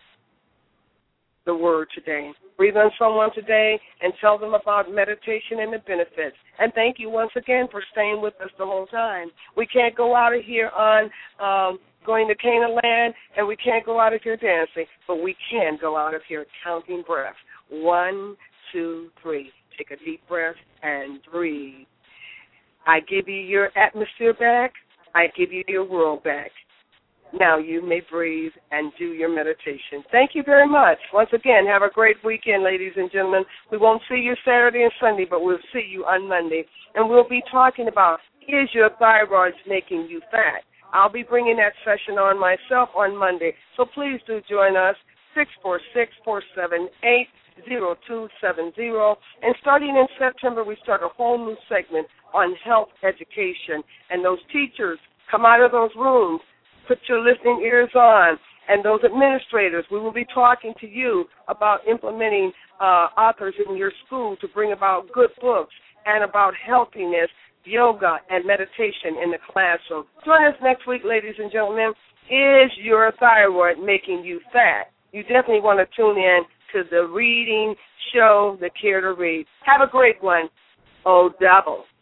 the word today. Breathe on someone today and tell them about meditation and the benefits. And thank you once again for staying with us the whole time. We can't go out of here on um, going to Canaan land, and we can't go out of here dancing, but we can go out of here counting breaths. One, two, three. Take a deep breath and breathe. I give you your atmosphere back. I give you your world back. Now you may breathe and do your meditation. Thank you very much. Once again, have a great weekend, ladies and gentlemen. We won't see you Saturday and Sunday, but we'll see you on Monday. And we'll be talking about, is your thyroid making you fat? I'll be bringing that session on myself on Monday. So please do join us, six four six, four seven eight, zero two seven zero. And starting in September, we start a whole new segment on health education. And those teachers come out of those rooms. Put your listening ears on. And those administrators, we will be talking to you about implementing uh, authors in your school to bring about good books and about healthiness, yoga, and meditation in the classroom. Join us next week, ladies and gentlemen. Is your thyroid making you fat? You definitely want to tune in to the reading show, The Care to Read. Have a great one. Oh, double.